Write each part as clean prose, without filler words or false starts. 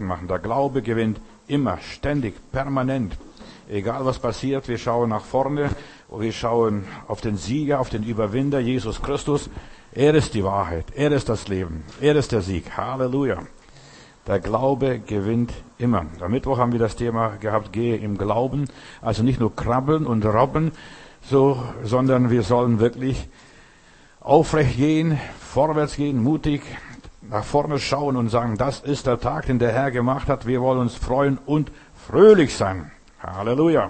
Fakten machen. Der Glaube gewinnt immer, ständig, permanent. Egal was passiert, wir schauen nach vorne und wir schauen auf den Sieger, auf den Überwinder, Jesus Christus. Er ist die Wahrheit, er ist das Leben, er ist der Sieg. Halleluja. Der Glaube gewinnt immer. Am Mittwoch haben wir das Thema gehabt, gehe im Glauben. Also nicht nur krabbeln und robben, sondern wir sollen wirklich aufrecht gehen, vorwärts gehen, mutig nach vorne schauen und sagen, das ist der Tag, den der Herr gemacht hat. Wir wollen uns freuen und fröhlich sein. Halleluja.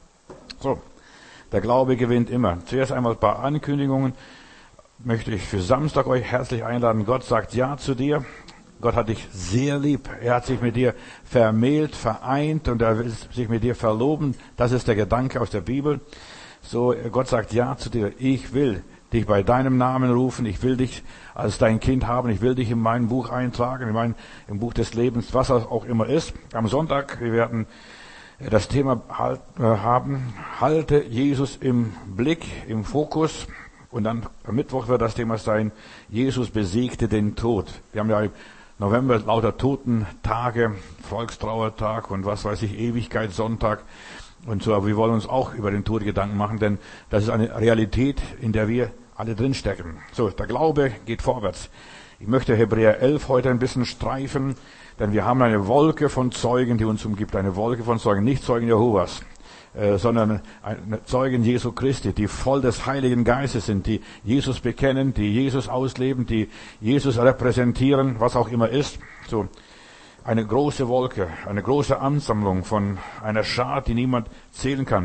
So, der Glaube gewinnt immer. Zuerst einmal ein paar Ankündigungen. Möchte ich für Samstag euch herzlich einladen. Gott sagt Ja zu dir. Gott hat dich sehr lieb. Er hat sich mit dir vermählt, vereint und er will sich mit dir verloben. Das ist der Gedanke aus der Bibel. So, Gott sagt Ja zu dir. Ich will dich bei deinem Namen rufen. Ich will dich als dein Kind haben. Ich will dich in mein Buch eintragen, im Buch des Lebens, was auch immer ist. Am Sonntag, wir werden das Thema haben, halte Jesus im Blick, im Fokus. Und dann am Mittwoch wird das Thema sein, Jesus besiegte den Tod. Wir haben ja im November lauter Totentage, Volkstrauertag und was weiß ich, Ewigkeitssonntag und so. Aber wir wollen uns auch über den Tod Gedanken machen, denn das ist eine Realität, in der wir alle drinstecken. So, der Glaube geht vorwärts. Ich möchte Hebräer 11 heute ein bisschen streifen, denn wir haben eine Wolke von Zeugen, die uns umgibt. Eine Wolke von Zeugen, nicht Zeugen Jehovas, sondern Zeugen Jesu Christi, die voll des Heiligen Geistes sind, die Jesus bekennen, die Jesus ausleben, die Jesus repräsentieren, was auch immer ist. So, eine große Wolke, eine große Ansammlung von einer Schar, die niemand zählen kann.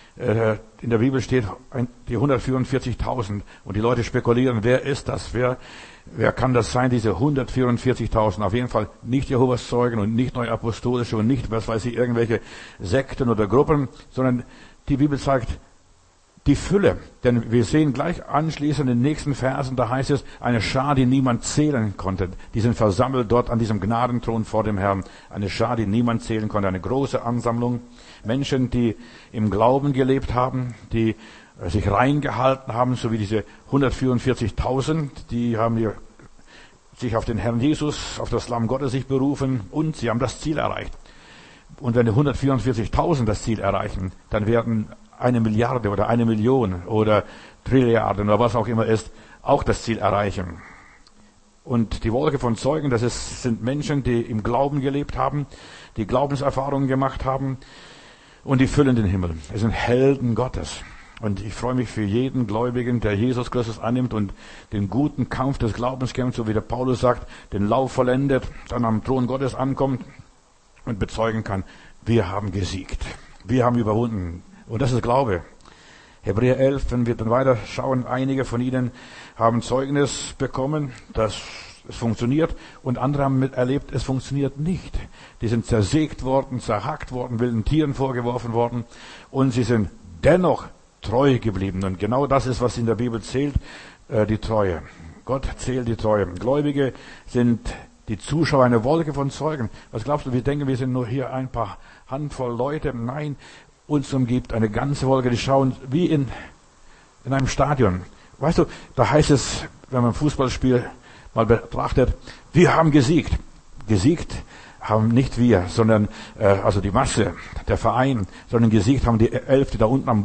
In der Bibel steht die 144.000 und die Leute spekulieren, wer ist das? Wer kann das sein, diese 144.000? Auf jeden Fall nicht Jehovas Zeugen und nicht Neuapostolische und nicht, was weiß ich, irgendwelche Sekten oder Gruppen, sondern die Bibel sagt die Fülle. Denn wir sehen gleich anschließend in den nächsten Versen, da heißt es, eine Schar, die niemand zählen konnte. Die sind versammelt dort an diesem Gnadenthron vor dem Herrn. Eine Schar, die niemand zählen konnte. Eine große Ansammlung. Menschen, die im Glauben gelebt haben, die sich reingehalten haben, so wie diese 144.000, die haben sich auf den Herrn Jesus, auf das Lamm Gottes sich berufen und sie haben das Ziel erreicht. Und wenn die 144.000 das Ziel erreichen, dann werden 1 Milliarde oder 1 Million oder Trilliarden oder was auch immer ist, auch das Ziel erreichen. Und die Wolke von Zeugen, sind Menschen, die im Glauben gelebt haben, die Glaubenserfahrungen gemacht haben und die füllen den Himmel. Es sind Helden Gottes. Und ich freue mich für jeden Gläubigen, der Jesus Christus annimmt und den guten Kampf des Glaubens kämpft, so wie der Paulus sagt, den Lauf vollendet, dann am Thron Gottes ankommt und bezeugen kann, wir haben gesiegt. Wir haben überwunden. Und das ist Glaube. Hebräer 11, wenn wir dann weiter schauen, einige von ihnen haben Zeugnis bekommen, dass es funktioniert und andere haben miterlebt, es funktioniert nicht. Die sind zersägt worden, zerhackt worden, wilden Tieren vorgeworfen worden und sie sind dennoch treu geblieben. Und genau das ist, was in der Bibel zählt, die Treue. Gott zählt die Treue. Gläubige sind die Zuschauer, eine Wolke von Zeugen. Was glaubst du, wir denken, wir sind nur hier ein paar Handvoll Leute. Nein, uns umgibt eine ganze Wolke, die schauen wie in einem Stadion. Weißt du, da heißt es, wenn man ein Fußballspiel mal betrachtet, wir haben gesiegt. Gesiegt haben nicht wir, sondern also die Masse, der Verein, sondern gesiegt haben die 11, die da unten am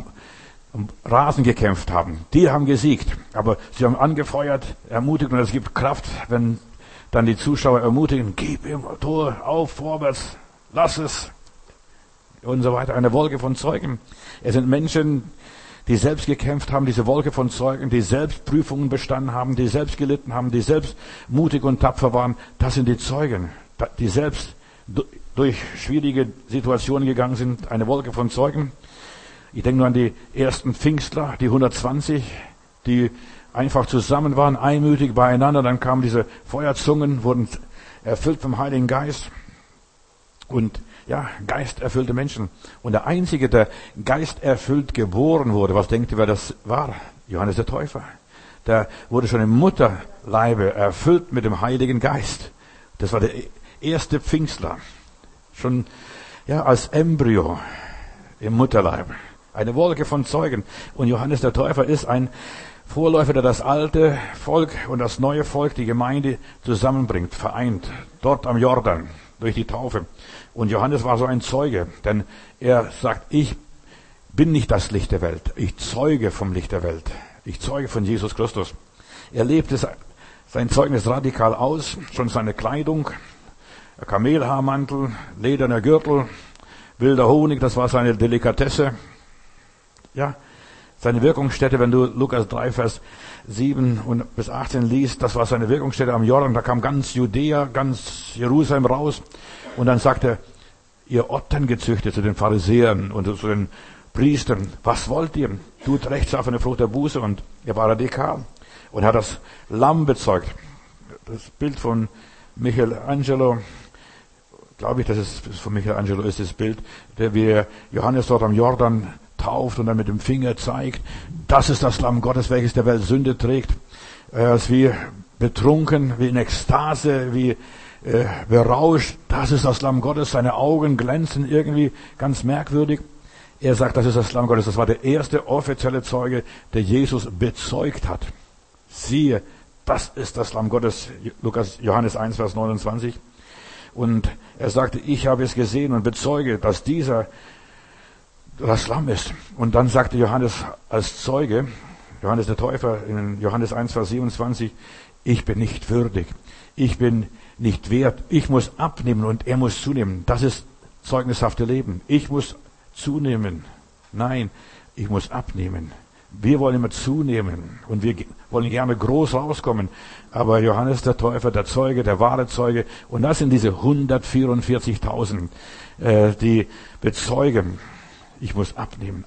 Rasen gekämpft haben. Die haben gesiegt, aber sie haben angefeuert, ermutigt und es gibt Kraft, wenn dann die Zuschauer ermutigen, gib ihm Tor, auf, vorwärts, lass es und so weiter. Eine Wolke von Zeugen. Es sind Menschen, die selbst gekämpft haben, diese Wolke von Zeugen, die selbst Prüfungen bestanden haben, die selbst gelitten haben, die selbst mutig und tapfer waren. Das sind die Zeugen, die selbst durch schwierige Situationen gegangen sind. Eine Wolke von Zeugen. Ich denke nur an die ersten Pfingstler, die 120, die einfach zusammen waren, einmütig beieinander. Dann kamen diese Feuerzungen, wurden erfüllt vom Heiligen Geist. Und ja, geisterfüllte Menschen. Und der Einzige, der geisterfüllt geboren wurde, was denkt ihr, wer das war? Johannes der Täufer. Der wurde schon im Mutterleibe erfüllt mit dem Heiligen Geist. Das war der erste Pfingstler. Schon ja als Embryo im Mutterleib. Eine Wolke von Zeugen. Und Johannes der Täufer ist ein Vorläufer, der das alte Volk und das neue Volk, die Gemeinde zusammenbringt, vereint. Dort am Jordan. durch die Taufe. Und Johannes war so ein Zeuge, denn er sagt, ich bin nicht das Licht der Welt. Ich zeuge vom Licht der Welt. Ich zeuge von Jesus Christus. Er lebte sein Zeugnis radikal aus, schon seine Kleidung, Kamelhaarmantel, lederner Gürtel, wilder Honig, das war seine Delikatesse. Ja, seine Wirkungsstätte, wenn du Lukas 3, Vers 7 bis 18 liest, das war seine Wirkungsstätte am Jordan, da kam ganz Judäa, ganz Jerusalem raus. Und dann sagte er, ihr Ottern zu den Pharisäern und zu den Priestern, was wollt ihr? Tut rechtschaffene Frucht der Buße. Und er war radikal und hat das Lamm bezeugt. Das Bild von Michelangelo, glaube ich, dass es von Michelangelo ist, das Bild, der wie Johannes dort am Jordan tauft und dann mit dem Finger zeigt, das ist das Lamm Gottes, welches der Welt Sünde trägt. Er ist wie betrunken, wie in Ekstase, wie berauscht. Das ist das Lamm Gottes. Seine Augen glänzen irgendwie ganz merkwürdig. Er sagt, das ist das Lamm Gottes. Das war der erste offizielle Zeuge, der Jesus bezeugt hat. Siehe, das ist das Lamm Gottes. Johannes 1, Vers 29. Und er sagte, ich habe es gesehen und bezeuge, dass dieser das Lamm ist. Und dann sagte Johannes als Zeuge, Johannes der Täufer in Johannes 1, Vers 27, ich bin nicht würdig. Ich bin nicht wert. Ich muss abnehmen und er muss zunehmen. Das ist zeugnishafte Leben. Ich muss zunehmen. Nein, ich muss abnehmen. Wir wollen immer zunehmen und wir wollen gerne groß rauskommen. Aber Johannes der Täufer, der Zeuge, der wahre Zeuge, und das sind diese 144.000, die bezeugen, ich muss abnehmen.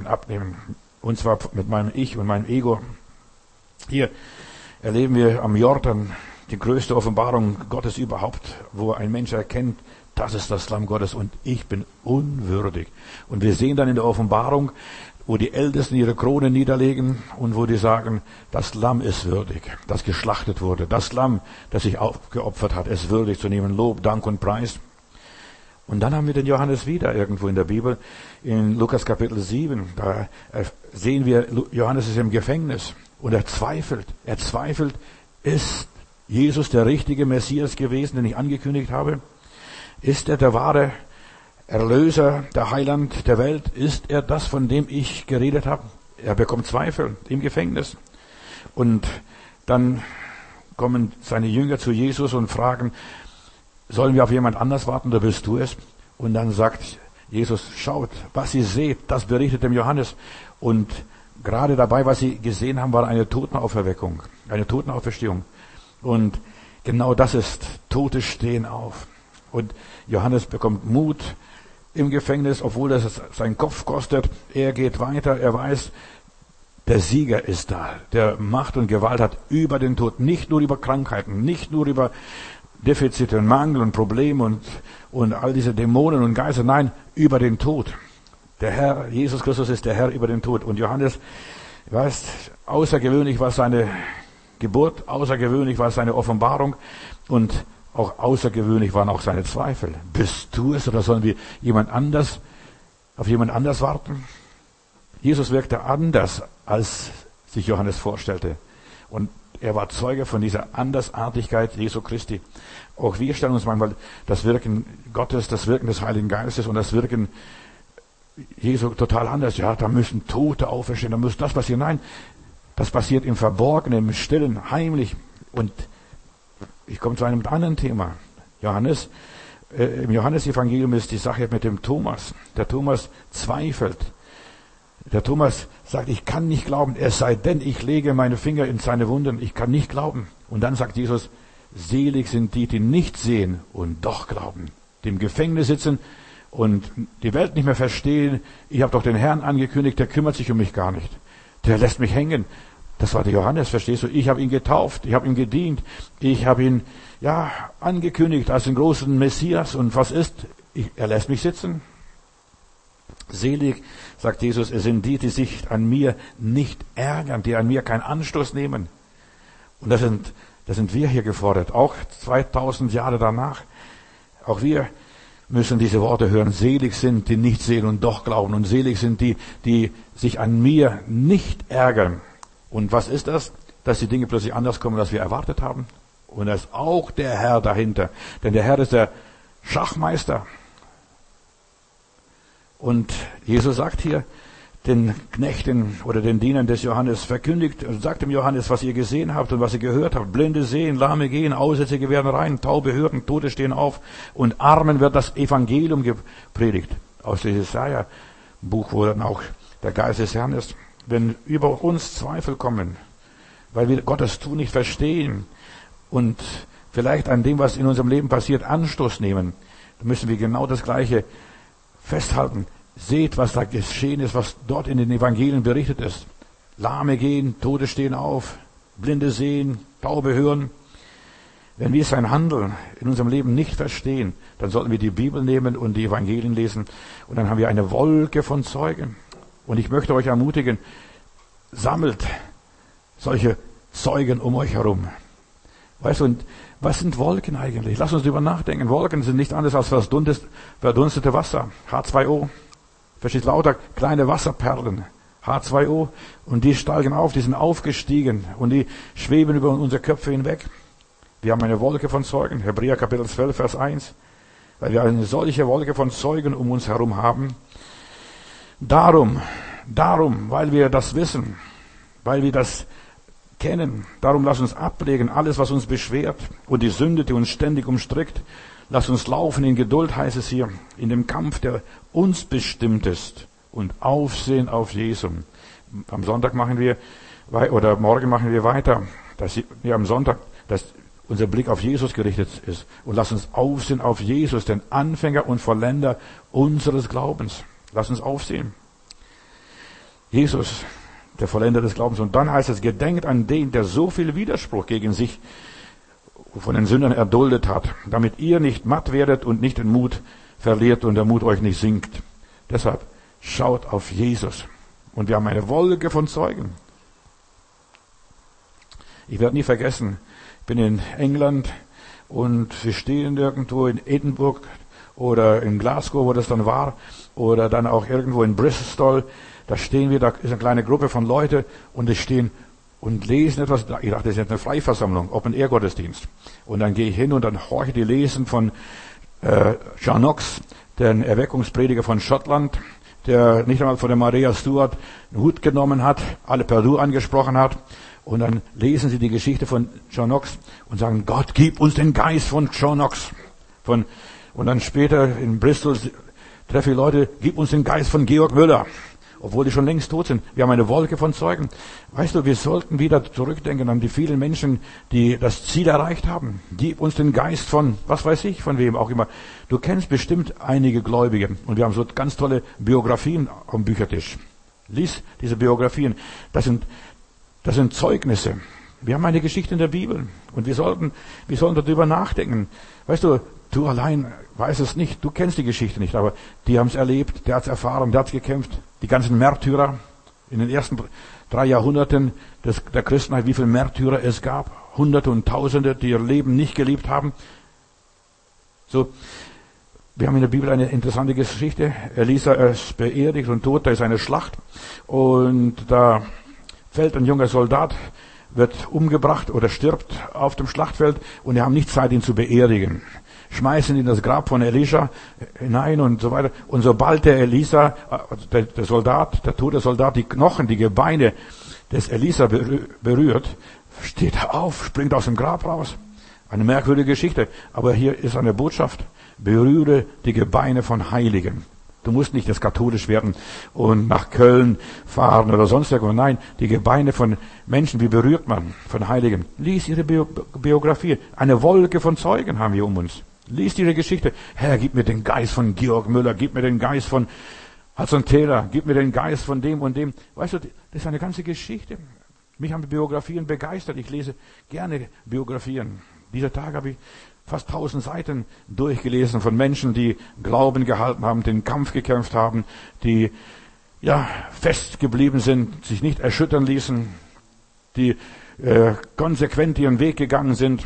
Und zwar mit meinem Ich und meinem Ego. Hier erleben wir am Jordan die größte Offenbarung Gottes überhaupt, wo ein Mensch erkennt, das ist das Lamm Gottes und ich bin unwürdig. Und wir sehen dann in der Offenbarung, wo die Ältesten ihre Krone niederlegen und wo die sagen, das Lamm ist würdig, das geschlachtet wurde. Das Lamm, das sich aufgeopfert hat, ist würdig zu nehmen. Lob, Dank und Preis. Und dann haben wir den Johannes wieder irgendwo in der Bibel, in Lukas Kapitel 7. Da sehen wir, Johannes ist im Gefängnis und er zweifelt. Ist Jesus der richtige Messias gewesen, den ich angekündigt habe? Ist er der wahre Erlöser, der Heiland der Welt? Ist er das, von dem ich geredet habe? Er bekommt Zweifel im Gefängnis. Und dann kommen seine Jünger zu Jesus und fragen, sollen wir auf jemand anders warten, oder bist du es? Und dann sagt Jesus, schaut, was ihr seht, das berichtet dem Johannes. Und gerade dabei, was sie gesehen haben, war eine Totenauferweckung, eine Totenauferstehung. Und genau das ist, Tote stehen auf. Und Johannes bekommt Mut im Gefängnis, obwohl das seinen Kopf kostet. Er geht weiter, er weiß, der Sieger ist da, der Macht und Gewalt hat über den Tod, nicht nur über Krankheiten, nicht nur über Defizite und Mangel und Probleme und all diese Dämonen und Geister, nein, über den Tod. Der Herr, Jesus Christus ist der Herr über den Tod. Und Johannes, weißt, außergewöhnlich war seine Geburt, außergewöhnlich war seine Offenbarung und auch außergewöhnlich waren auch seine Zweifel. Bist du es oder sollen wir auf jemand anders warten? Jesus wirkte anders, als sich Johannes vorstellte. Und er war Zeuge von dieser Andersartigkeit Jesu Christi. Auch wir stellen uns manchmal das Wirken Gottes, das Wirken des Heiligen Geistes und das Wirken Jesu total anders. Ja, da müssen Tote auferstehen, da muss das passieren. Nein, das passiert im Verborgenen, im Stillen, heimlich. Und ich komme zu einem anderen Thema. Im Johannesevangelium ist die Sache mit dem Thomas. Der Thomas zweifelt. Der Thomas sagt, ich kann nicht glauben, es sei denn, ich lege meine Finger in seine Wunden. Ich kann nicht glauben. Und dann sagt Jesus, selig sind die, die nicht sehen und doch glauben. Die im Gefängnis sitzen und die Welt nicht mehr verstehen. Ich habe doch den Herrn angekündigt, der kümmert sich um mich gar nicht. Der lässt mich hängen. Das war der Johannes, verstehst du? Ich habe ihn getauft, ich habe ihm gedient, ich habe ihn angekündigt als den großen Messias. Und was ist? Er lässt mich sitzen. Selig, sagt Jesus, es sind die, die sich an mir nicht ärgern, die an mir keinen Anstoß nehmen. Und das sind wir hier gefordert, auch 2000 Jahre danach. Auch wir müssen diese Worte hören. Selig sind, die nicht sehen und doch glauben. Und selig sind die, die sich an mir nicht ärgern. Und was ist das? Dass die Dinge plötzlich anders kommen, als wir erwartet haben. Und da ist auch der Herr dahinter. Denn der Herr ist der Schachmeister. Und Jesus sagt hier den Knechten oder den Dienern des Johannes, verkündigt und sagt dem Johannes, was ihr gesehen habt und was ihr gehört habt. Blinde sehen, Lahme gehen, Aussätzige werden rein, Taube hören, Tote stehen auf und Armen wird das Evangelium gepredigt. Aus dem Jesaja-Buch, wo dann auch der Geist des Herrn ist. Wenn über uns Zweifel kommen, weil wir Gottes Tun nicht verstehen und vielleicht an dem, was in unserem Leben passiert, Anstoß nehmen, dann müssen wir genau das Gleiche festhalten. Seht, was da geschehen ist, was dort in den Evangelien berichtet ist. Lahme gehen, Tote stehen auf, Blinde sehen, Taube hören. Wenn wir sein Handeln in unserem Leben nicht verstehen, dann sollten wir die Bibel nehmen und die Evangelien lesen. Und dann haben wir eine Wolke von Zeugen. Und ich möchte euch ermutigen, sammelt solche Zeugen um euch herum. Weißt du, und was sind Wolken eigentlich? Lass uns darüber nachdenken. Wolken sind nicht anders als verdunstete Wasser. H2O. Versteht, lauter kleine Wasserperlen. H2O. Und die steigen auf, die sind aufgestiegen. Und die schweben über unsere Köpfe hinweg. Wir haben eine Wolke von Zeugen. Hebräer Kapitel 12, Vers 1. Weil wir eine solche Wolke von Zeugen um uns herum haben. Darum, weil wir das wissen, weil wir das kennen, darum lass uns ablegen alles, was uns beschwert und die Sünde, die uns ständig umstrickt. Lass uns laufen in Geduld, heißt es hier, in dem Kampf, der uns bestimmt ist und Aufsehen auf Jesum. Am Sonntag morgen machen wir weiter, dass wir am Sonntag, dass unser Blick auf Jesus gerichtet ist und lass uns aufsehen auf Jesus, den Anfänger und Vollender unseres Glaubens. Lass uns aufsehen. Jesus, der Vollender des Glaubens. Und dann heißt es, gedenkt an den, der so viel Widerspruch gegen sich von den Sündern erduldet hat, damit ihr nicht matt werdet und nicht den Mut verliert und der Mut euch nicht sinkt. Deshalb schaut auf Jesus. Und wir haben eine Wolke von Zeugen. Ich werde nie vergessen, ich bin in England und wir stehen irgendwo in Edinburgh oder in Glasgow, wo das dann war, oder dann auch irgendwo in Bristol. Da stehen wir, da ist eine kleine Gruppe von Leuten und die stehen und lesen etwas. Ich dachte, das ist jetzt eine Freiversammlung, Open-Air-Gottesdienst. Und dann gehe ich hin und dann horche die lesen von John Knox, den Erweckungsprediger von Schottland, der nicht einmal von der Maria Stuart einen Hut genommen hat, alle per Du angesprochen hat. Und dann lesen sie die Geschichte von John Knox und sagen, Gott, gib uns den Geist von John Knox. Und dann später in Bristol treffe ich Leute, gib uns den Geist von Georg Müller. Obwohl die schon längst tot sind. Wir haben eine Wolke von Zeugen. Weißt du, wir sollten wieder zurückdenken an die vielen Menschen, die das Ziel erreicht haben. Gib uns den Geist von, was weiß ich, von wem auch immer. Du kennst bestimmt einige Gläubige. Und wir haben so ganz tolle Biografien am Büchertisch. Lies diese Biografien. Das sind Zeugnisse. Wir haben eine Geschichte in der Bibel. Und wir sollten darüber nachdenken. Weißt du allein weißt es nicht, du kennst die Geschichte nicht, aber die haben es erlebt, der hat es erfahren, der hat es gekämpft. Die ganzen Märtyrer in den ersten 3 Jahrhunderten der Christenheit, wie viele Märtyrer es gab, Hunderte und Tausende, die ihr Leben nicht geliebt haben. So, wir haben in der Bibel eine interessante Geschichte. Elisa ist beerdigt und tot, da ist eine Schlacht und da fällt ein junger Soldat, wird umgebracht oder stirbt auf dem Schlachtfeld und die haben nicht Zeit, ihn zu beerdigen. Schmeißen ihn in das Grab von Elisha hinein und so weiter. Und sobald der Elisa, der tote Soldat, die Knochen, die Gebeine des Elisa berührt, steht er auf, springt aus dem Grab raus. Eine merkwürdige Geschichte. Aber hier ist eine Botschaft. Berühre die Gebeine von Heiligen. Du musst nicht jetzt katholisch werden und nach Köln fahren oder sonst irgendwo. Nein, die Gebeine von Menschen, wie berührt man von Heiligen? Lies ihre Biografie. Eine Wolke von Zeugen haben wir um uns. Lies ihre Geschichte. Herr, gib mir den Geist von Georg Müller, gib mir den Geist von Hudson Taylor, gib mir den Geist von dem und dem. Weißt du, das ist eine ganze Geschichte. Mich haben Biografien begeistert. Ich lese gerne Biografien. Dieser Tag habe ich fast 1000 Seiten durchgelesen von Menschen, die Glauben gehalten haben, den Kampf gekämpft haben, die fest geblieben sind, sich nicht erschüttern ließen, die konsequent ihren Weg gegangen sind.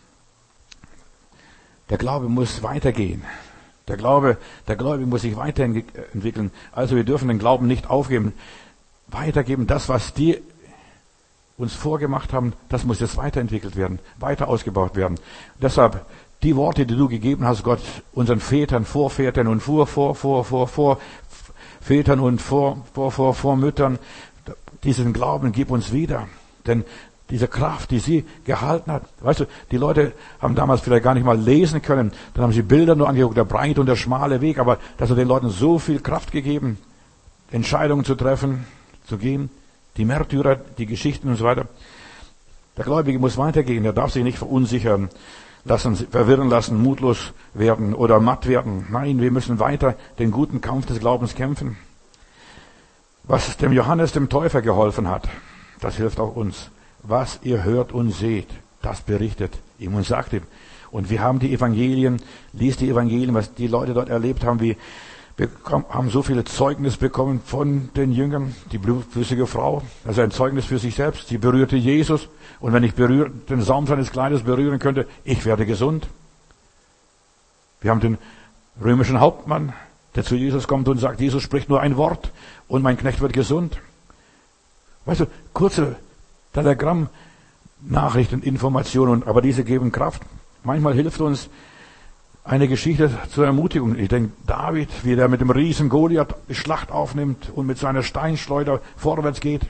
Der Glaube muss weitergehen. Der Glaube muss sich weiterentwickeln. Also wir dürfen den Glauben nicht aufgeben. Weitergeben, das, was die uns vorgemacht haben, das muss jetzt weiterentwickelt werden, weiter ausgebaut werden. Deshalb Die Worte, die du gegeben hast, Gott, unseren Vätern, Vorvätern und Vorvätern und Vormüttern, diesen Glauben gib uns wieder. Denn diese Kraft, die sie gehalten hat, weißt du, die Leute haben damals vielleicht gar nicht mal lesen können, dann haben sie Bilder nur angeguckt, der breite und der schmale Weg, aber das hat den Leuten so viel Kraft gegeben, Entscheidungen zu treffen, zu gehen, die Märtyrer, die Geschichten und so weiter. Der Gläubige muss weitergehen, er darf sich nicht verunsichern lassen, verwirren lassen, mutlos werden oder matt werden. Nein, wir müssen weiter den guten Kampf des Glaubens kämpfen. Was dem Johannes, dem Täufer, geholfen hat, das hilft auch uns. Was ihr hört und seht, das berichtet ihm und sagt ihm. Und wir haben die Evangelien, liest die Evangelien, was die Leute dort erlebt haben, wir haben so viele Zeugnis bekommen von den Jüngern. Die blutflüssige Frau, also ein Zeugnis für sich selbst, sie berührte Jesus. Und wenn ich den Saum seines Kleides berühren könnte, ich werde gesund. Wir haben den römischen Hauptmann, der zu Jesus kommt und sagt, Jesus spricht nur ein Wort und mein Knecht wird gesund. Weißt du, kurze Telegramm-Nachrichten, Informationen, aber diese geben Kraft. Manchmal hilft uns eine Geschichte zur Ermutigung. Ich denke, David, wie der mit dem Riesen Goliath die Schlacht aufnimmt und mit seiner Steinschleuder vorwärts geht.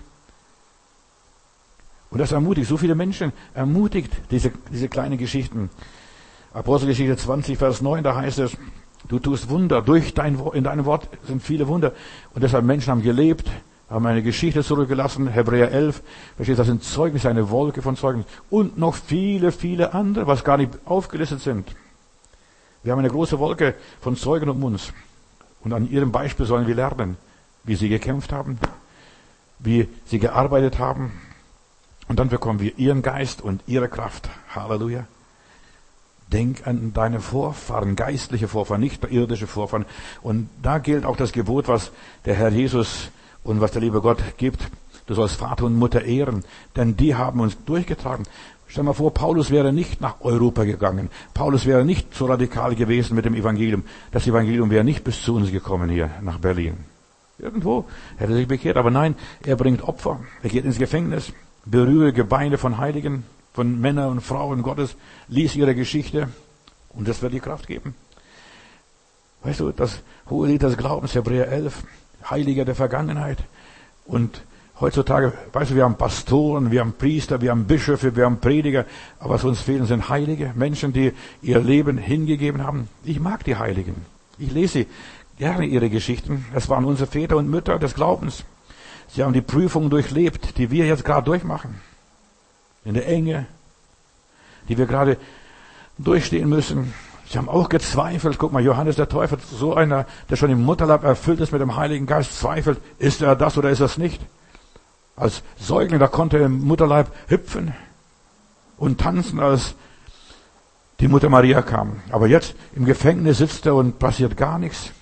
Und das ermutigt, so viele Menschen ermutigt diese kleinen Geschichten. Apostelgeschichte 20, Vers 9, da heißt es, du tust Wunder, in deinem Wort sind viele Wunder. Und deshalb Menschen haben gelebt, haben eine Geschichte zurückgelassen, Hebräer 11, versteht, das sind Zeugnisse, eine Wolke von Zeugnissen. Und noch viele, viele andere, was gar nicht aufgelistet sind. Wir haben eine große Wolke von Zeugen um uns. Und an ihrem Beispiel sollen wir lernen, wie sie gekämpft haben, wie sie gearbeitet haben. Und dann bekommen wir ihren Geist und ihre Kraft. Halleluja. Denk an deine Vorfahren, geistliche Vorfahren, nicht irdische Vorfahren. Und da gilt auch das Gebot, was der Herr Jesus und was der liebe Gott gibt. Du sollst Vater und Mutter ehren, denn die haben uns durchgetragen. Stell mal vor, Paulus wäre nicht nach Europa gegangen. Paulus wäre nicht so radikal gewesen mit dem Evangelium. Das Evangelium wäre nicht bis zu uns gekommen hier nach Berlin. Irgendwo hätte er sich bekehrt. Aber nein, er bringt Opfer. Er geht ins Gefängnis, berühre Gebeine von Heiligen, von Männern und Frauen Gottes, lies ihre Geschichte und das wird die Kraft geben. Weißt du, das hohe Lied des Glaubens, Hebräer 11, Heiliger der Vergangenheit. Und heutzutage, weißt du, wir haben Pastoren, wir haben Priester, wir haben Bischöfe, wir haben Prediger, aber was uns fehlen, sind Heilige, Menschen, die ihr Leben hingegeben haben. Ich mag die Heiligen. Ich lese gerne ihre Geschichten. Es waren unsere Väter und Mütter des Glaubens. Sie haben die Prüfungen durchlebt, die wir jetzt gerade durchmachen. In der Enge, die wir gerade durchstehen müssen. Sie haben auch gezweifelt. Guck mal, Johannes der Täufer, so einer, der schon im Mutterleib erfüllt ist mit dem Heiligen Geist, zweifelt, ist er das oder ist er es nicht? Als Säugling, da konnte er im Mutterleib hüpfen und tanzen, als die Mutter Maria kam. Aber jetzt im Gefängnis sitzt er und passiert gar nichts.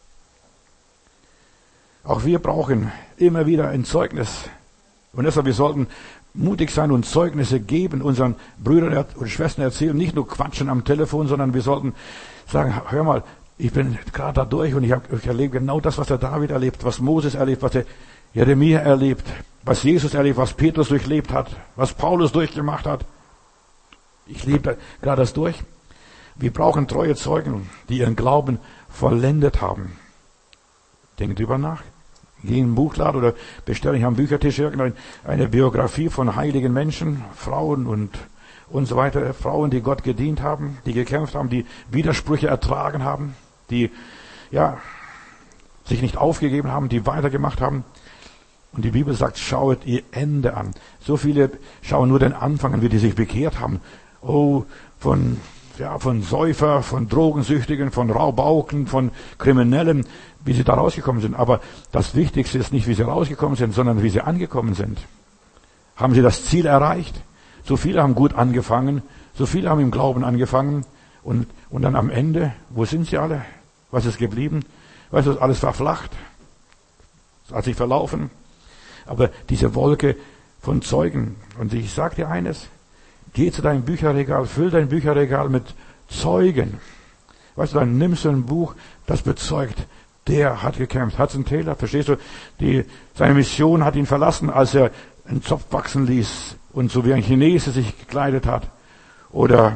Auch wir brauchen immer wieder ein Zeugnis. Und deshalb, wir sollten mutig sein und Zeugnisse geben, unseren Brüdern und Schwestern erzählen, nicht nur quatschen am Telefon, sondern wir sollten sagen, hör mal, ich bin gerade da durch und ich erlebe genau das, was der David erlebt, was Moses erlebt, was der Jeremia erlebt, was Jesus erlebt, was Petrus durchlebt hat, was Paulus durchgemacht hat. Ich lebe gerade das durch. Wir brauchen treue Zeugen, die ihren Glauben vollendet haben. Denkt drüber nach. Geh in den Buchladen oder bestelle ich am Büchertisch eine Biografie von heiligen Menschen, Frauen und so weiter. Frauen, die Gott gedient haben, die gekämpft haben, die Widersprüche ertragen haben, die, sich nicht aufgegeben haben, die weitergemacht haben. Und die Bibel sagt, schaut ihr Ende an. So viele schauen nur den Anfang an, wie die sich bekehrt haben. Oh, von Säufer, von Drogensüchtigen, von Raubauken, von Kriminellen, wie sie da rausgekommen sind. Aber das Wichtigste ist nicht, wie sie rausgekommen sind, sondern wie sie angekommen sind. Haben sie das Ziel erreicht? So viele haben gut angefangen, so viele haben im Glauben angefangen und dann am Ende, wo sind sie alle? Was ist geblieben? Weißt du, alles verflacht, es hat sich verlaufen. Aber diese Wolke von Zeugen, und ich sage dir eines, geh zu deinem Bücherregal, füll dein Bücherregal mit Zeugen. Weißt du, dann nimmst du ein Buch, das bezeugt, der hat gekämpft. Hudson Taylor, verstehst du? Seine Mission hat ihn verlassen, als er einen Zopf wachsen ließ und so wie ein Chinese sich gekleidet hat. Oder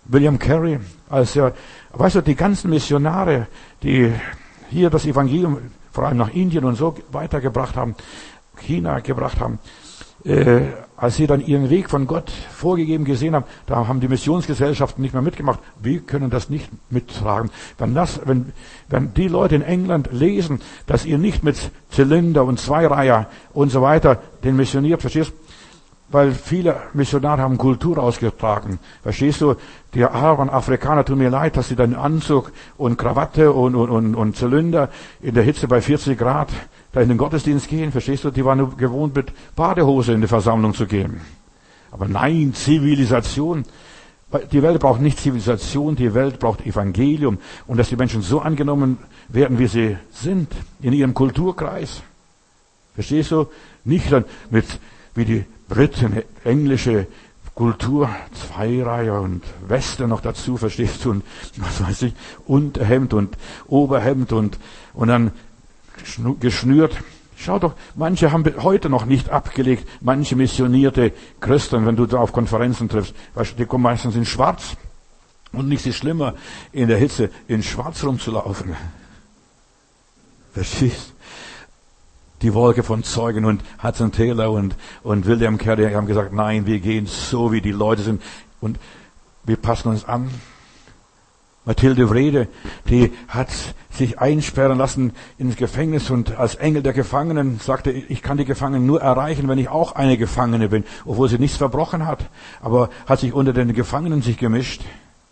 William Carey, weißt du, die ganzen Missionare, die hier das Evangelium vor allem nach Indien und so weitergebracht haben, China gebracht haben, als sie dann ihren Weg von Gott vorgegeben gesehen haben, da haben die Missionsgesellschaften nicht mehr mitgemacht. Wir können das nicht mittragen. Wenn die Leute in England lesen, dass ihr nicht mit Zylinder und Zweireiher und so weiter den missioniert, verstehst du? Weil viele Missionare haben Kultur ausgetragen. Verstehst du? Die armen Afrikaner tun mir leid, dass sie dann Anzug und Krawatte und Zylinder in der Hitze bei 40 Grad da in den Gottesdienst gehen. Verstehst du? Die waren nur gewohnt, mit Badehose in die Versammlung zu gehen. Aber nein, Zivilisation. Die Welt braucht nicht Zivilisation, die Welt braucht Evangelium. Und dass die Menschen so angenommen werden, wie sie sind, in ihrem Kulturkreis. Verstehst du? Nicht dann wie die Briten, englische Kultur, Zweireihe und Weste noch dazu, verstehst du, und was weiß ich, Unterhemd und Oberhemd und dann geschnürt. Schau doch, manche haben heute noch nicht abgelegt, manche missionierte Christen, wenn du da auf Konferenzen triffst, weißt du, die kommen meistens in Schwarz. Und nichts ist schlimmer, in der Hitze in Schwarz rumzulaufen. Verstehst? Die Wolke von Zeugen und Hudson Taylor und William Carey haben gesagt, nein, wir gehen so, wie die Leute sind und wir passen uns an. Mathilde Wrede, die hat sich einsperren lassen ins Gefängnis und als Engel der Gefangenen sagte, ich kann die Gefangenen nur erreichen, wenn ich auch eine Gefangene bin, obwohl sie nichts verbrochen hat, aber hat sich unter den Gefangenen sich gemischt.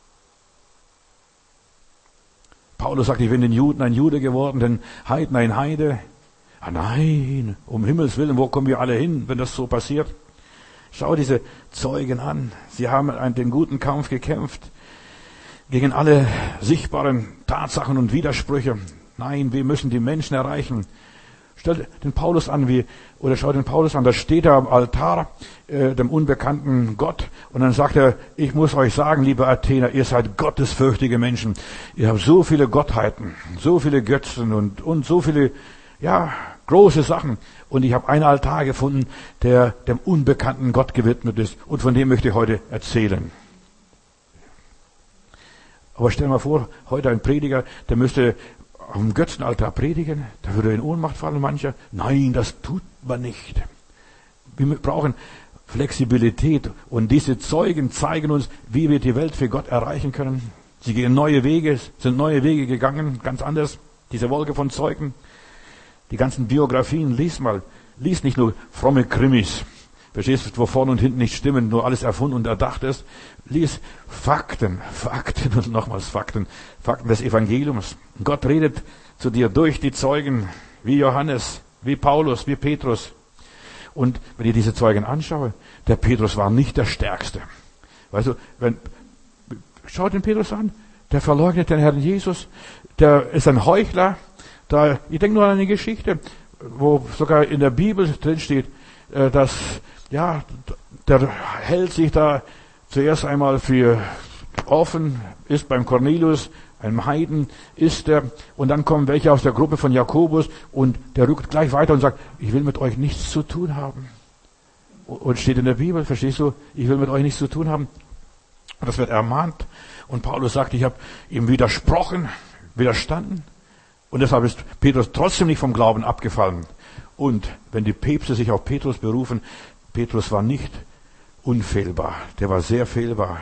Paulus sagt, ich bin den Juden ein Jude geworden, den Heiden ein Heide. Ah nein, um Himmels Willen, wo kommen wir alle hin, wenn das so passiert? Schau diese Zeugen an. Sie haben den guten Kampf gekämpft gegen alle sichtbaren Tatsachen und Widersprüche. Nein, wir müssen die Menschen erreichen. Schau den Paulus an, da steht er am Altar, dem unbekannten Gott, und dann sagt er, ich muss euch sagen, liebe Athener, ihr seid gottesfürchtige Menschen. Ihr habt so viele Gottheiten, so viele Götzen und so viele, große Sachen. Und ich habe einen Altar gefunden, der dem unbekannten Gott gewidmet ist. Und von dem möchte ich heute erzählen. Aber stell dir mal vor, heute ein Prediger, der müsste auf dem Götzenaltar predigen. Da würde er in Ohnmacht fallen, mancher. Nein, das tut man nicht. Wir brauchen Flexibilität. Und diese Zeugen zeigen uns, wie wir die Welt für Gott erreichen können. Sie gehen sind neue Wege gegangen, ganz anders. Diese Wolke von Zeugen. Die ganzen Biografien, lies nicht nur fromme Krimis, verstehst du, wo vorne und hinten nicht stimmen, nur alles erfunden und erdacht ist. Lies Fakten und nochmals Fakten des Evangeliums. Gott redet zu dir durch die Zeugen, wie Johannes, wie Paulus, wie Petrus. Und wenn ich diese Zeugen anschaue, der Petrus war nicht der Stärkste. Weißt du, schau den Petrus an, der verleugnet den Herrn Jesus, der ist ein Heuchler. Ich denke nur an eine Geschichte, wo sogar in der Bibel drin steht, dass, der hält sich da zuerst einmal für offen, ist beim Cornelius, einem Heiden, ist er, und dann kommen welche aus der Gruppe von Jakobus und der rückt gleich weiter und sagt, ich will mit euch nichts zu tun haben. Und steht in der Bibel, verstehst du, ich will mit euch nichts zu tun haben. Und das wird ermahnt. Und Paulus sagt, ich habe ihm widerstanden. Und deshalb ist Petrus trotzdem nicht vom Glauben abgefallen. Und wenn die Päpste sich auf Petrus berufen, Petrus war nicht unfehlbar. Der war sehr fehlbar.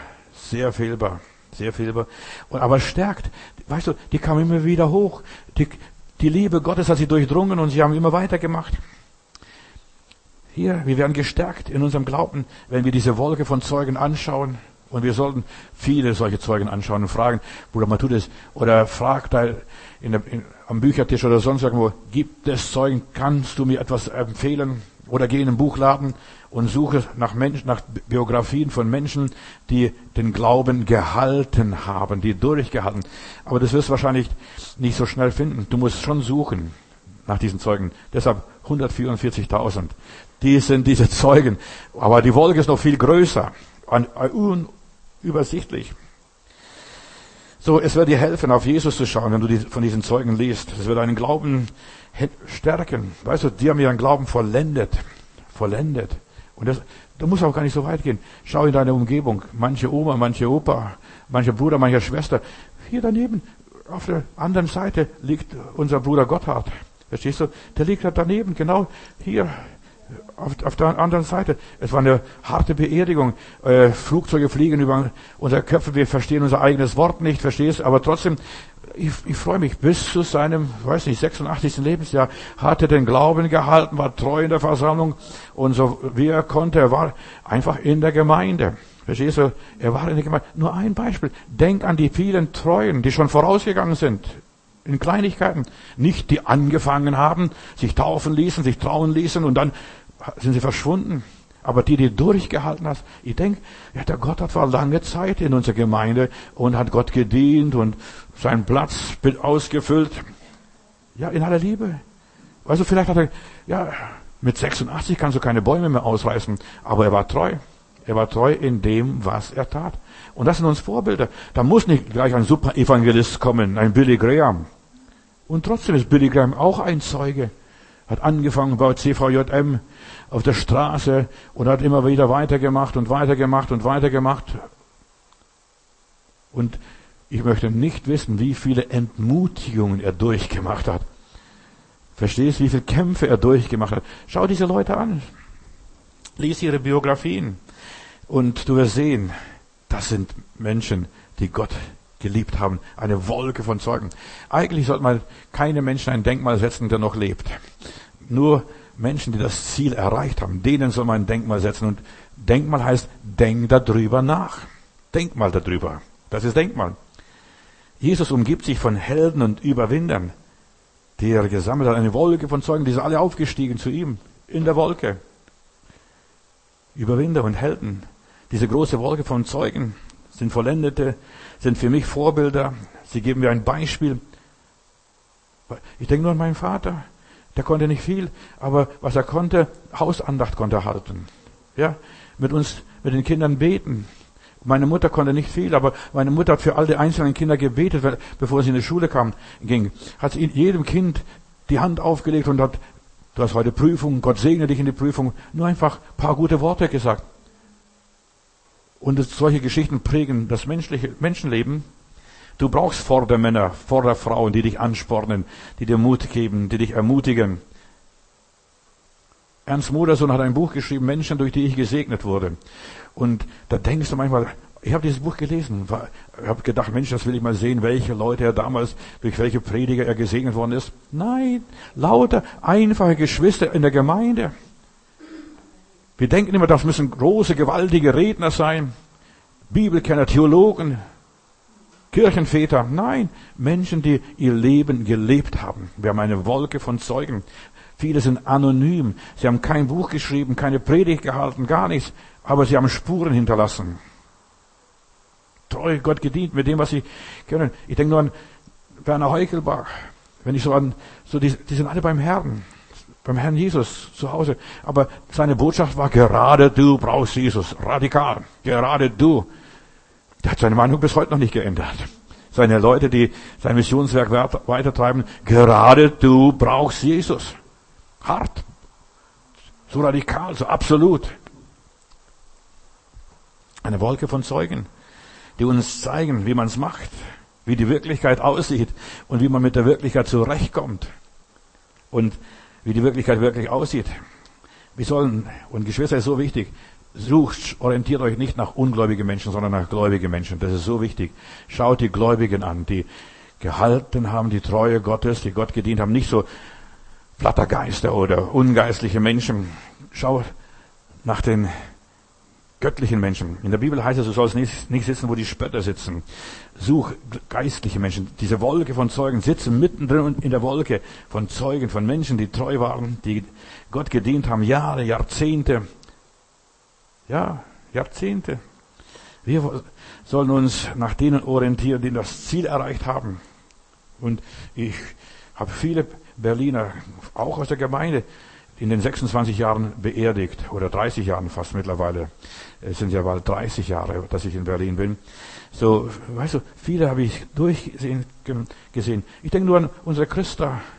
Aber stärkt. Weißt du, die kam immer wieder hoch. Die Liebe Gottes hat sie durchdrungen und sie haben immer weitergemacht. Wir werden gestärkt in unserem Glauben, wenn wir diese Wolke von Zeugen anschauen. Und wir sollten viele solche Zeugen anschauen und fragen, Bruder Matthäus, oder frag da am Büchertisch oder sonst irgendwo, gibt es Zeugen, kannst du mir etwas empfehlen? Oder geh in einen Buchladen und suche nach Biografien von Menschen, die den Glauben gehalten haben, die durchgehalten. Aber das wirst du wahrscheinlich nicht so schnell finden. Du musst schon suchen nach diesen Zeugen. Deshalb 144.000. Die sind diese Zeugen. Aber die Wolke ist noch viel größer. Unübersichtlich. So, es wird dir helfen, auf Jesus zu schauen, wenn du von diesen Zeugen liest. Es wird deinen Glauben stärken. Weißt du, die haben ihren Glauben vollendet. Und da muss auch gar nicht so weit gehen. Schau in deine Umgebung. Manche Oma, manche Opa, mancher Bruder, mancher Schwester. Hier daneben, auf der anderen Seite liegt unser Bruder Gotthard. Verstehst du? Der liegt da daneben, genau hier auf der anderen Seite. Es war eine harte Beerdigung. Flugzeuge fliegen über unsere Köpfe. Wir verstehen unser eigenes Wort nicht, verstehst? Aber trotzdem, ich freue mich, bis zu seinem, 86. Lebensjahr hat er den Glauben gehalten, war treu in der Versammlung und so wie er konnte. Er war einfach in der Gemeinde. Verstehst du? Er war in der Gemeinde. Nur ein Beispiel. Denk an die vielen Treuen, die schon vorausgegangen sind. In Kleinigkeiten. Nicht die angefangen haben, sich taufen ließen, sich trauen ließen und dann sind sie verschwunden. Aber die durchgehalten hast, ich denke, ja, der Gotthard war lange Zeit in unserer Gemeinde und hat Gott gedient und seinen Platz ausgefüllt. Ja, in aller Liebe. Also vielleicht hat er, ja, mit 86 kannst du keine Bäume mehr ausreißen, aber er war treu. Er war treu in dem, was er tat. Und das sind uns Vorbilder. Da muss nicht gleich ein Super-Evangelist kommen, ein Billy Graham. Und trotzdem ist Billy Graham auch ein Zeuge. Hat angefangen bei CVJM auf der Straße und hat immer wieder weitergemacht und weitergemacht und weitergemacht. Und ich möchte nicht wissen, wie viele Entmutigungen er durchgemacht hat. Verstehst, wie viele Kämpfe er durchgemacht hat. Schau diese Leute an. Lies ihre Biografien. Und du wirst sehen, das sind Menschen, die Gott geliebt haben. Eine Wolke von Zeugen. Eigentlich sollte man keine Menschen ein Denkmal setzen, der noch lebt. Nur Menschen, die das Ziel erreicht haben, denen soll man ein Denkmal setzen. Und Denkmal heißt, denk darüber nach. Denk mal darüber. Das ist Denkmal. Jesus umgibt sich von Helden und Überwindern, die er gesammelt hat. Eine Wolke von Zeugen, die sind alle aufgestiegen zu ihm. In der Wolke. Überwinder und Helden. Diese große Wolke von Zeugen sind Vollendete, sind für mich Vorbilder. Sie geben mir ein Beispiel. Ich denke nur an meinen Vater. Der konnte nicht viel, aber was er konnte, Hausandacht konnte er halten. Ja, mit den Kindern beten. Meine Mutter konnte nicht viel, aber meine Mutter hat für all die einzelnen Kinder gebetet, bevor sie in die Schule ging. Hat sie jedem Kind die Hand aufgelegt und hat, du hast heute Prüfung, Gott segne dich in die Prüfung, nur einfach ein paar gute Worte gesagt. Und solche Geschichten prägen das Menschenleben. Du brauchst Vordermänner, Vorderfrauen, die dich anspornen, die dir Mut geben, die dich ermutigen. Ernst Modersohn hat ein Buch geschrieben, Menschen, durch die ich gesegnet wurde. Und da denkst du manchmal, ich habe dieses Buch gelesen, ich habe gedacht, Mensch, das will ich mal sehen, welche Leute er damals, durch welche Prediger er gesegnet worden ist. Nein, lauter einfache Geschwister in der Gemeinde. Wir denken immer, das müssen große, gewaltige Redner sein, Bibelkenner, Theologen, Kirchenväter. Nein, Menschen, die ihr Leben gelebt haben. Wir haben eine Wolke von Zeugen. Viele sind anonym. Sie haben kein Buch geschrieben, keine Predigt gehalten, gar nichts. Aber sie haben Spuren hinterlassen. Treu Gott gedient mit dem, was sie können. Ich denke nur an Werner Heukelbach. Wenn ich die sind alle beim Herrn Jesus zu Hause. Aber seine Botschaft war, gerade du brauchst Jesus. Radikal. Gerade du. Der hat seine Meinung bis heute noch nicht geändert. Seine Leute, die sein Missionswerk weitertreiben, gerade du brauchst Jesus. Hart. So radikal, so absolut. Eine Wolke von Zeugen, die uns zeigen, wie man es macht, wie die Wirklichkeit aussieht und wie man mit der Wirklichkeit zurechtkommt. Und wie die Wirklichkeit wirklich aussieht. Und Geschwister, ist so wichtig, orientiert euch nicht nach ungläubigen Menschen, sondern nach gläubigen Menschen. Das ist so wichtig. Schaut die Gläubigen an, die gehalten haben, die Treue Gottes, die Gott gedient haben, nicht so Flattergeister oder ungeistliche Menschen. Schaut nach den göttlichen Menschen. In der Bibel heißt es, du sollst nicht sitzen, wo die Spötter sitzen. Such geistliche Menschen. Diese Wolke von Zeugen sitzen mittendrin und in der Wolke von Zeugen, von Menschen, die treu waren, die Gott gedient haben, Jahre, Jahrzehnte. Ja, Jahrzehnte. Wir sollen uns nach denen orientieren, die das Ziel erreicht haben. Und ich habe viele Berliner, auch aus der Gemeinde, in den 26 Jahren beerdigt, oder 30 Jahren fast mittlerweile. Es sind ja bald 30 Jahre, dass ich in Berlin bin. So, weißt du, viele habe ich gesehen. Ich denke nur an unsere Christa,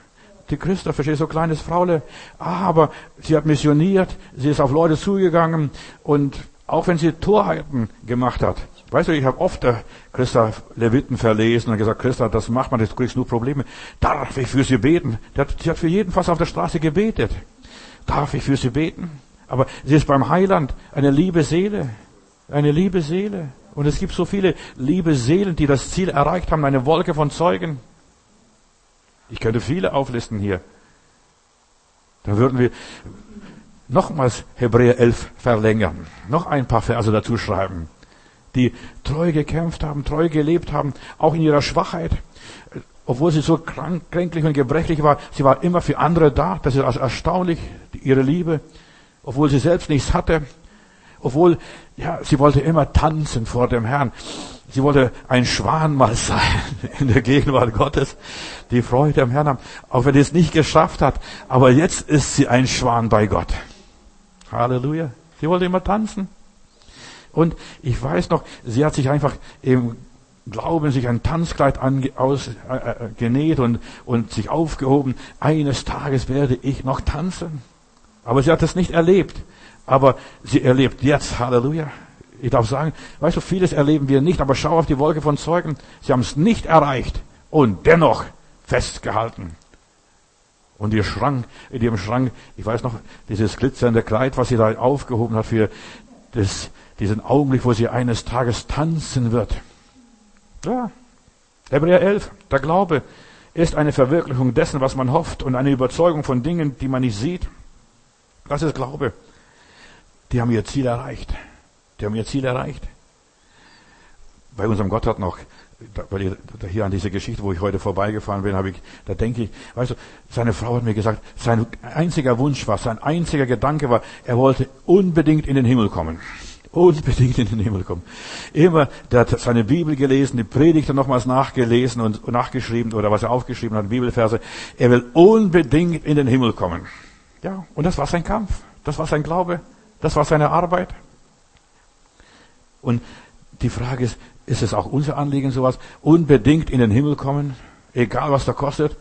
die Christa, verstehst du, so kleines Fraule. Aber sie hat missioniert, sie ist auf Leute zugegangen und auch wenn sie Torheiten gemacht hat. Weißt du, ich habe oft der Christa Leviten verlesen und gesagt, Christa, das macht man, jetzt kriegst du nur Probleme. Darf ich für sie beten? Sie hat für jeden fast auf der Straße gebetet. Darf ich für sie beten? Aber sie ist beim Heiland eine liebe Seele. Eine liebe Seele. Und es gibt so viele liebe Seelen, die das Ziel erreicht haben, eine Wolke von Zeugen. Ich könnte viele auflisten hier. Da würden wir nochmals Hebräer 11 verlängern. Noch ein paar Verse dazu schreiben. Die treu gekämpft haben, treu gelebt haben, auch in ihrer Schwachheit. Obwohl sie so kränklich und gebrechlich war, sie war immer für andere da. Das ist also erstaunlich, ihre Liebe. Obwohl sie selbst nichts hatte. Obwohl, ja, sie wollte immer tanzen vor dem Herrn. Sie wollte ein Schwan mal sein in der Gegenwart Gottes. Die Freude am Herrn haben. Auch wenn sie es nicht geschafft hat. Aber jetzt ist sie ein Schwan bei Gott. Halleluja. Sie wollte immer tanzen. Und ich weiß noch, sie hat sich einfach im Glauben sich ein Tanzkleid genäht und sich aufgehoben. Eines Tages werde ich noch tanzen. Aber sie hat es nicht erlebt. Aber sie erlebt jetzt. Halleluja. Ich darf sagen, weißt du, vieles erleben wir nicht. Aber schau auf die Wolke von Zeugen. Sie haben es nicht erreicht und dennoch festgehalten. Und in ihrem Schrank, ich weiß noch, dieses glitzernde Kleid, was sie da aufgehoben hat für diesen Augenblick, wo sie eines Tages tanzen wird. Ja, Hebräer 11, der Glaube ist eine Verwirklichung dessen, was man hofft und eine Überzeugung von Dingen, die man nicht sieht. Das ist Glaube. Die haben ihr Ziel erreicht. Bei unserem Gott hat noch, weil ich hier an diese Geschichte, wo ich heute vorbeigefahren bin, da denke ich, weißt du, seine Frau hat mir gesagt, sein einziger Wunsch war, sein einziger Gedanke war, er wollte unbedingt in den Himmel kommen. Unbedingt in den Himmel kommen. Immer, der hat seine Bibel gelesen, die Predigten nochmals nachgelesen und nachgeschrieben, oder was er aufgeschrieben hat, Bibelverse. Er will unbedingt in den Himmel kommen. Ja, und das war sein Kampf. Das war sein Glaube. Das war seine Arbeit. Und die Frage ist es auch unser Anliegen, sowas? Unbedingt in den Himmel kommen? Egal, was da kostet?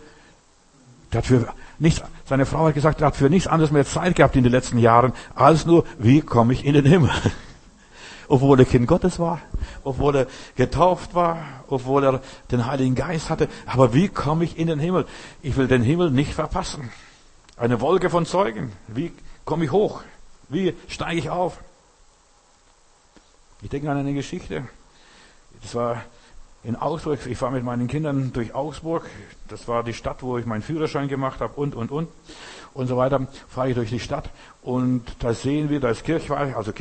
Seine Frau hat gesagt, er hat für nichts anderes mehr Zeit gehabt in den letzten Jahren, als nur, wie komme ich in den Himmel? Obwohl er Kind Gottes war, obwohl er getauft war, obwohl er den Heiligen Geist hatte. Aber wie komme ich in den Himmel? Ich will den Himmel nicht verpassen. Eine Wolke von Zeugen. Wie komme ich hoch? Wie steige ich auf? Ich denke an eine Geschichte. Das war in Augsburg. Ich fahre mit meinen Kindern durch Augsburg. Das war die Stadt, wo ich meinen Führerschein gemacht habe und so weiter. Fahre ich durch die Stadt und da sehen wir, da ist Kirchweih, also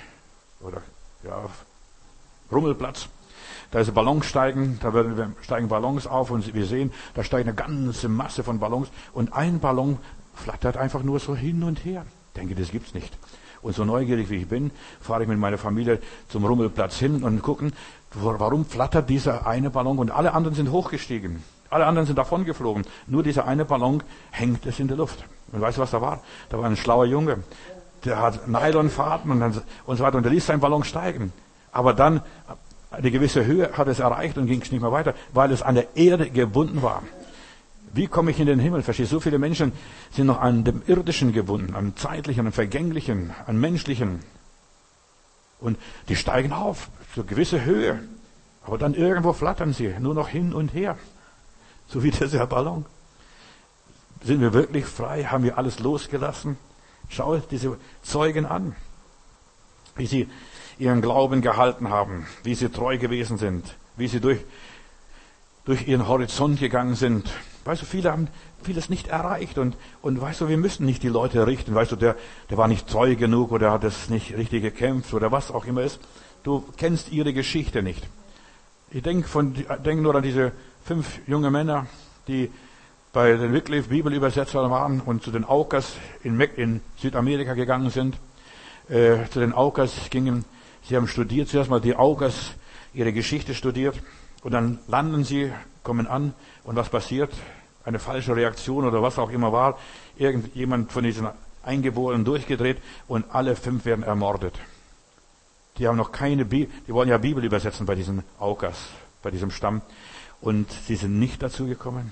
Rummelplatz. Da ist ein Ballonsteigen, steigen Ballons auf und wir sehen, da steigt eine ganze Masse von Ballons und ein Ballon flattert einfach nur so hin und her. Ich denke, das gibt's nicht. Und so neugierig wie ich bin, fahre ich mit meiner Familie zum Rummelplatz hin und gucken, warum flattert dieser eine Ballon und alle anderen sind hochgestiegen. Alle anderen sind davon geflogen. Nur dieser eine Ballon hängt es in der Luft. Und weißt du, was da war? Da war ein schlauer Junge. Der hat Nylonfaden und so weiter und der ließ seinen Ballon steigen. Aber dann, eine gewisse Höhe hat es erreicht und ging es nicht mehr weiter, weil es an der Erde gebunden war. Wie komme ich in den Himmel? Verstehst du? So viele Menschen sind noch an dem Irdischen gebunden, an Zeitlichen, an Vergänglichen, an Menschlichen. Und die steigen auf, so eine gewisse Höhe. Aber dann irgendwo flattern sie, nur noch hin und her. So wie dieser Ballon. Sind wir wirklich frei? Haben wir alles losgelassen? Schau diese Zeugen an, wie sie ihren Glauben gehalten haben, wie sie treu gewesen sind, wie sie durch ihren Horizont gegangen sind. Weißt du, viele haben vieles nicht erreicht und weißt du, wir müssen nicht die Leute richten. Weißt du, der war nicht treu genug oder hat es nicht richtig gekämpft oder was auch immer ist. Du kennst ihre Geschichte nicht. Ich denke nur an diese 5 junge Männer, die bei den Wycliffe Bibelübersetzern waren und zu den Aucas in Südamerika gegangen sind. Zu den Aucas gingen, sie haben studiert, zuerst mal die Aucas, ihre Geschichte studiert und dann landen sie, kommen an und was passiert? Eine falsche Reaktion oder was auch immer war. Irgendjemand von diesen Eingeborenen durchgedreht und alle 5 werden ermordet. Die haben noch keine die wollen ja Bibel übersetzen bei diesen Aucas, bei diesem Stamm und sie sind nicht dazu gekommen.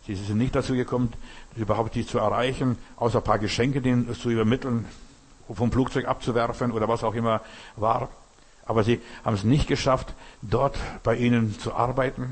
Sie sind nicht dazu gekommen, überhaupt die zu erreichen, außer ein paar Geschenke, denen zu übermitteln, vom Flugzeug abzuwerfen oder was auch immer war. Aber sie haben es nicht geschafft, dort bei ihnen zu arbeiten.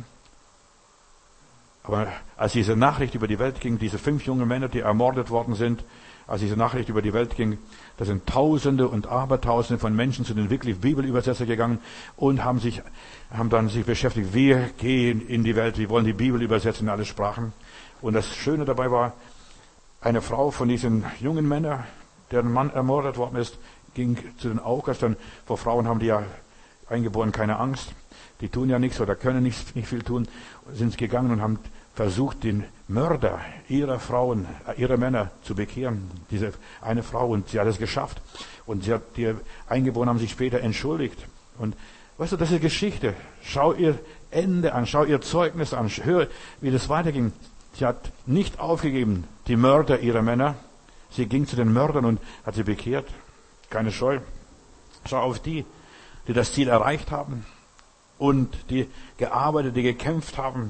Aber als diese Nachricht über die Welt ging, diese 5 jungen Männer, die ermordet worden sind, als diese Nachricht über die Welt ging, da sind Tausende und Abertausende von Menschen zu den wirklich Bibelübersetzer gegangen und haben dann sich beschäftigt, wir gehen in die Welt, wir wollen die Bibel übersetzen in alle Sprachen. Und das Schöne dabei war, eine Frau von diesen jungen Männern, deren Mann ermordet worden ist, ging zu den Aukas. Dann vor Frauen haben die ja eingeboren keine Angst. Die tun ja nichts oder können nicht viel tun. Sind gegangen und haben versucht, den Mörder ihrer Frauen, ihrer Männer zu bekehren. Diese eine Frau, und sie hat es geschafft. Und die Eingeborenen haben sich später entschuldigt. Und weißt du, das ist Geschichte. Schau ihr Ende an, schau ihr Zeugnis an, hör, wie das weiterging. Sie hat nicht aufgegeben, die Mörder ihrer Männer. Sie ging zu den Mördern und hat sie bekehrt. Keine Scheu. Schau auf die das Ziel erreicht haben und die gearbeitet, die gekämpft haben.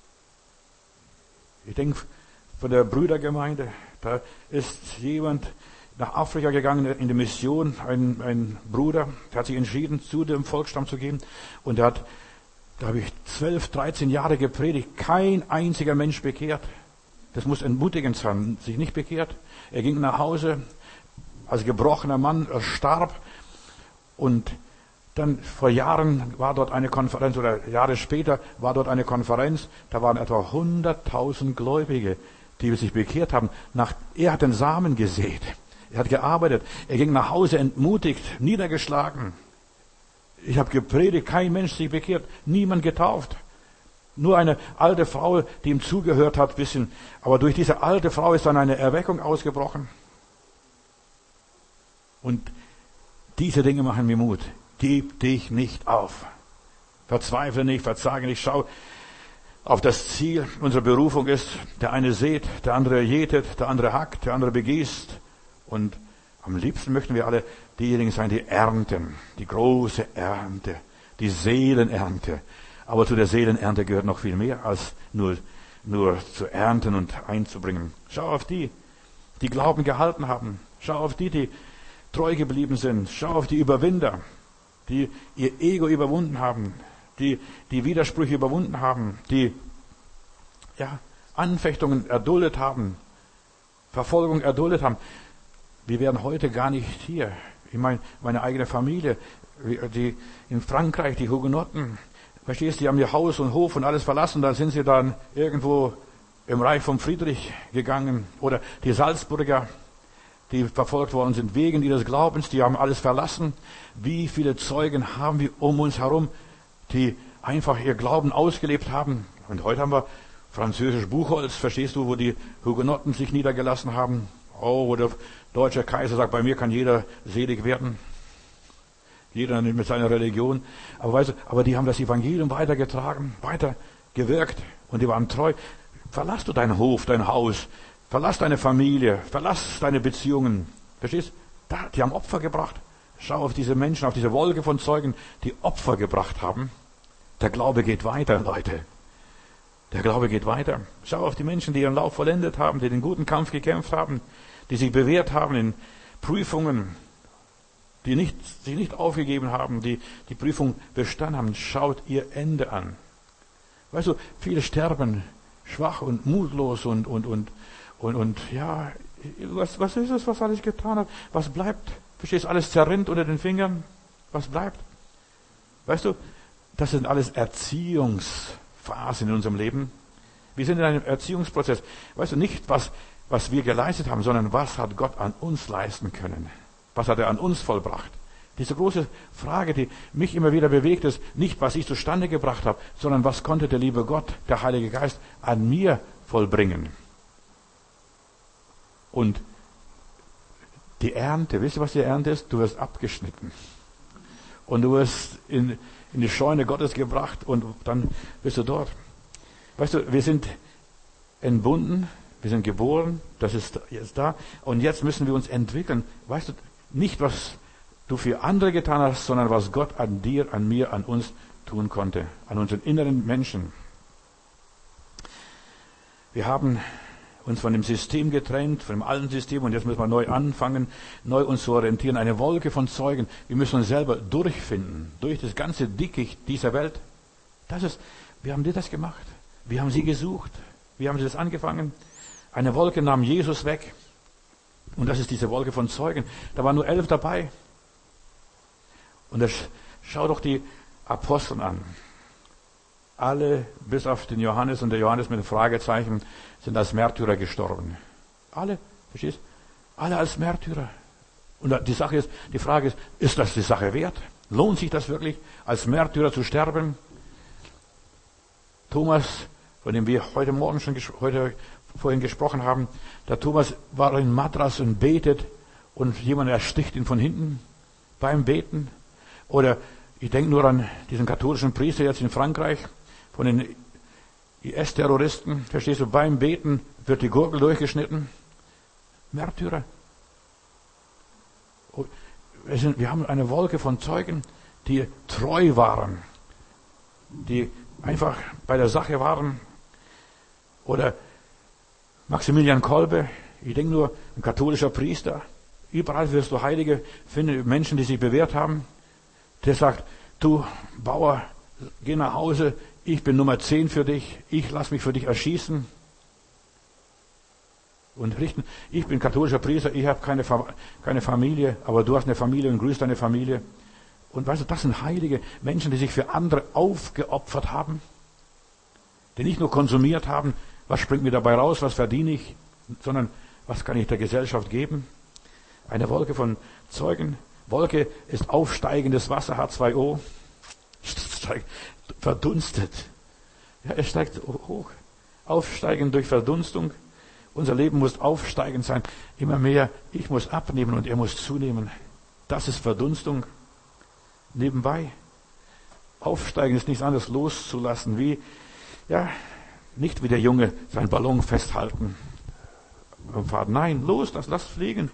Ich denke, von der Brüdergemeinde, da ist jemand nach Afrika gegangen in die Mission, ein Bruder, der hat sich entschieden, zu dem Volksstamm zu gehen, und da habe ich 12, 13 Jahre gepredigt, kein einziger Mensch bekehrt. Das muss entmutigend sein, sich nicht bekehrt. Er ging nach Hause als gebrochener Mann, er starb, und dann vor Jahren war dort eine Konferenz, oder Jahre später war dort eine Konferenz, da waren etwa 100.000 Gläubige, die sich bekehrt haben. Er hat den Samen gesät, er hat gearbeitet, er ging nach Hause entmutigt, niedergeschlagen. Ich habe gepredigt, kein Mensch sich bekehrt, niemand getauft. Nur eine alte Frau, die ihm zugehört hat, bisschen. Aber durch diese alte Frau ist dann eine Erweckung ausgebrochen. Und diese Dinge machen mir Mut. Gib dich nicht auf. Verzweifle nicht, verzage nicht. Schau auf das Ziel. Unsere Berufung ist, der eine sät, der andere jätet, der andere hackt, der andere begießt. Und am liebsten möchten wir alle diejenigen sein, die ernten. Die große Ernte. Die Seelenernte. Aber zu der Seelenernte gehört noch viel mehr als nur zu ernten und einzubringen. Schau auf die Glauben gehalten haben. Schau auf die treu geblieben sind. Schau auf die Überwinder, die ihr Ego überwunden haben, die Widersprüche überwunden haben, die Anfechtungen erduldet haben, Verfolgung erduldet haben. Wir wären heute gar nicht hier. Ich meine, meine eigene Familie, die in Frankreich, die Hugenotten, verstehst du, die haben ihr Haus und Hof und alles verlassen, dann sind sie dann irgendwo im Reich von Friedrich gegangen. Oder die Salzburger, die verfolgt worden sind wegen ihres Glaubens, die haben alles verlassen. Wie viele Zeugen haben wir um uns herum, die einfach ihr Glauben ausgelebt haben. Und heute haben wir französisch Buchholz, verstehst du, wo die Hugenotten sich niedergelassen haben. Oh, wo der deutsche Kaiser sagt, bei mir kann jeder selig werden. Jeder mit seiner Religion. Aber weißt du, aber die haben das Evangelium weitergetragen, weiter gewirkt, und die waren treu. Verlass du deinen Hof, dein Haus, verlass deine Familie, verlass deine Beziehungen. Verstehst? Die haben Opfer gebracht. Schau auf diese Menschen, auf diese Wolke von Zeugen, die Opfer gebracht haben. Der Glaube geht weiter, Leute. Der Glaube geht weiter. Schau auf die Menschen, die ihren Lauf vollendet haben, die den guten Kampf gekämpft haben, die sich bewährt haben in Prüfungen, die sich nicht aufgegeben haben, die Prüfung bestanden haben. Schaut ihr Ende an. Weißt du, viele sterben schwach und mutlos und ja, was ist es, was alles getan hat? Was bleibt? Verstehst du, alles zerrinnt unter den Fingern? Was bleibt? Weißt du, das sind alles Erziehungsphasen in unserem Leben. Wir sind in einem Erziehungsprozess. Weißt du, nicht was wir geleistet haben, sondern was hat Gott an uns leisten können? Was hat er an uns vollbracht? Diese große Frage, die mich immer wieder bewegt, ist nicht, was ich zustande gebracht habe, sondern was konnte der liebe Gott, der Heilige Geist, an mir vollbringen? Und die Ernte, wisst ihr, was die Ernte ist? Du wirst abgeschnitten. Und du wirst in die Scheune Gottes gebracht, und dann bist du dort. Weißt du, wir sind entbunden, wir sind geboren, das ist jetzt da, und jetzt müssen wir uns entwickeln. Weißt du, nicht was du für andere getan hast, sondern was Gott an dir, an mir, an uns tun konnte, an unseren inneren Menschen. Wir haben uns von dem System getrennt, von dem alten System, und jetzt müssen wir neu anfangen, neu uns zu orientieren. Eine Wolke von Zeugen. Wir müssen uns selber durchfinden, durch das ganze Dickicht dieser Welt. Wir haben das gemacht. Wir haben sie gesucht. Wir haben das angefangen. Eine Wolke nahm Jesus weg. Und das ist diese Wolke von Zeugen. Da waren nur 11 dabei. Und schau doch die Apostel an. Alle, bis auf den Johannes, und der Johannes mit dem Fragezeichen, sind als Märtyrer gestorben. Alle, verstehst? Alle als Märtyrer. Und die Frage ist das die Sache wert? Lohnt sich das wirklich, als Märtyrer zu sterben? Thomas, von dem wir heute vorhin gesprochen haben, der Thomas war in Madras und betet und jemand ersticht ihn von hinten beim Beten. Oder ich denke nur an diesen katholischen Priester jetzt in Frankreich, von den IS-Terroristen, verstehst du, beim Beten wird die Gurgel durchgeschnitten. Märtyrer. Wir haben eine Wolke von Zeugen, die treu waren, die einfach bei der Sache waren. Oder Maximilian Kolbe, ich denke nur, ein katholischer Priester. Überall wirst du Heilige finden, Menschen, die sich bewährt haben. Der sagt, du Bauer, geh nach Hause, ich bin Nummer 10 für dich, ich lass mich für dich erschießen und richten. Ich bin katholischer Priester, ich habe keine Familie, aber du hast eine Familie und grüßt deine Familie. Und weißt du, das sind heilige Menschen, die sich für andere aufgeopfert haben, die nicht nur konsumiert haben, was springt mir dabei raus, was verdiene ich, sondern was kann ich der Gesellschaft geben? Eine Wolke von Zeugen. Wolke ist aufsteigendes Wasser, H2O. Verdunstet. Ja, es steigt hoch. Aufsteigend durch Verdunstung. Unser Leben muss aufsteigend sein. Immer mehr. Ich muss abnehmen und er muss zunehmen. Das ist Verdunstung. Nebenbei. Aufsteigen ist nichts anderes, loszulassen, nicht wie der Junge seinen Ballon festhalten. Nein, los, lass fliegen.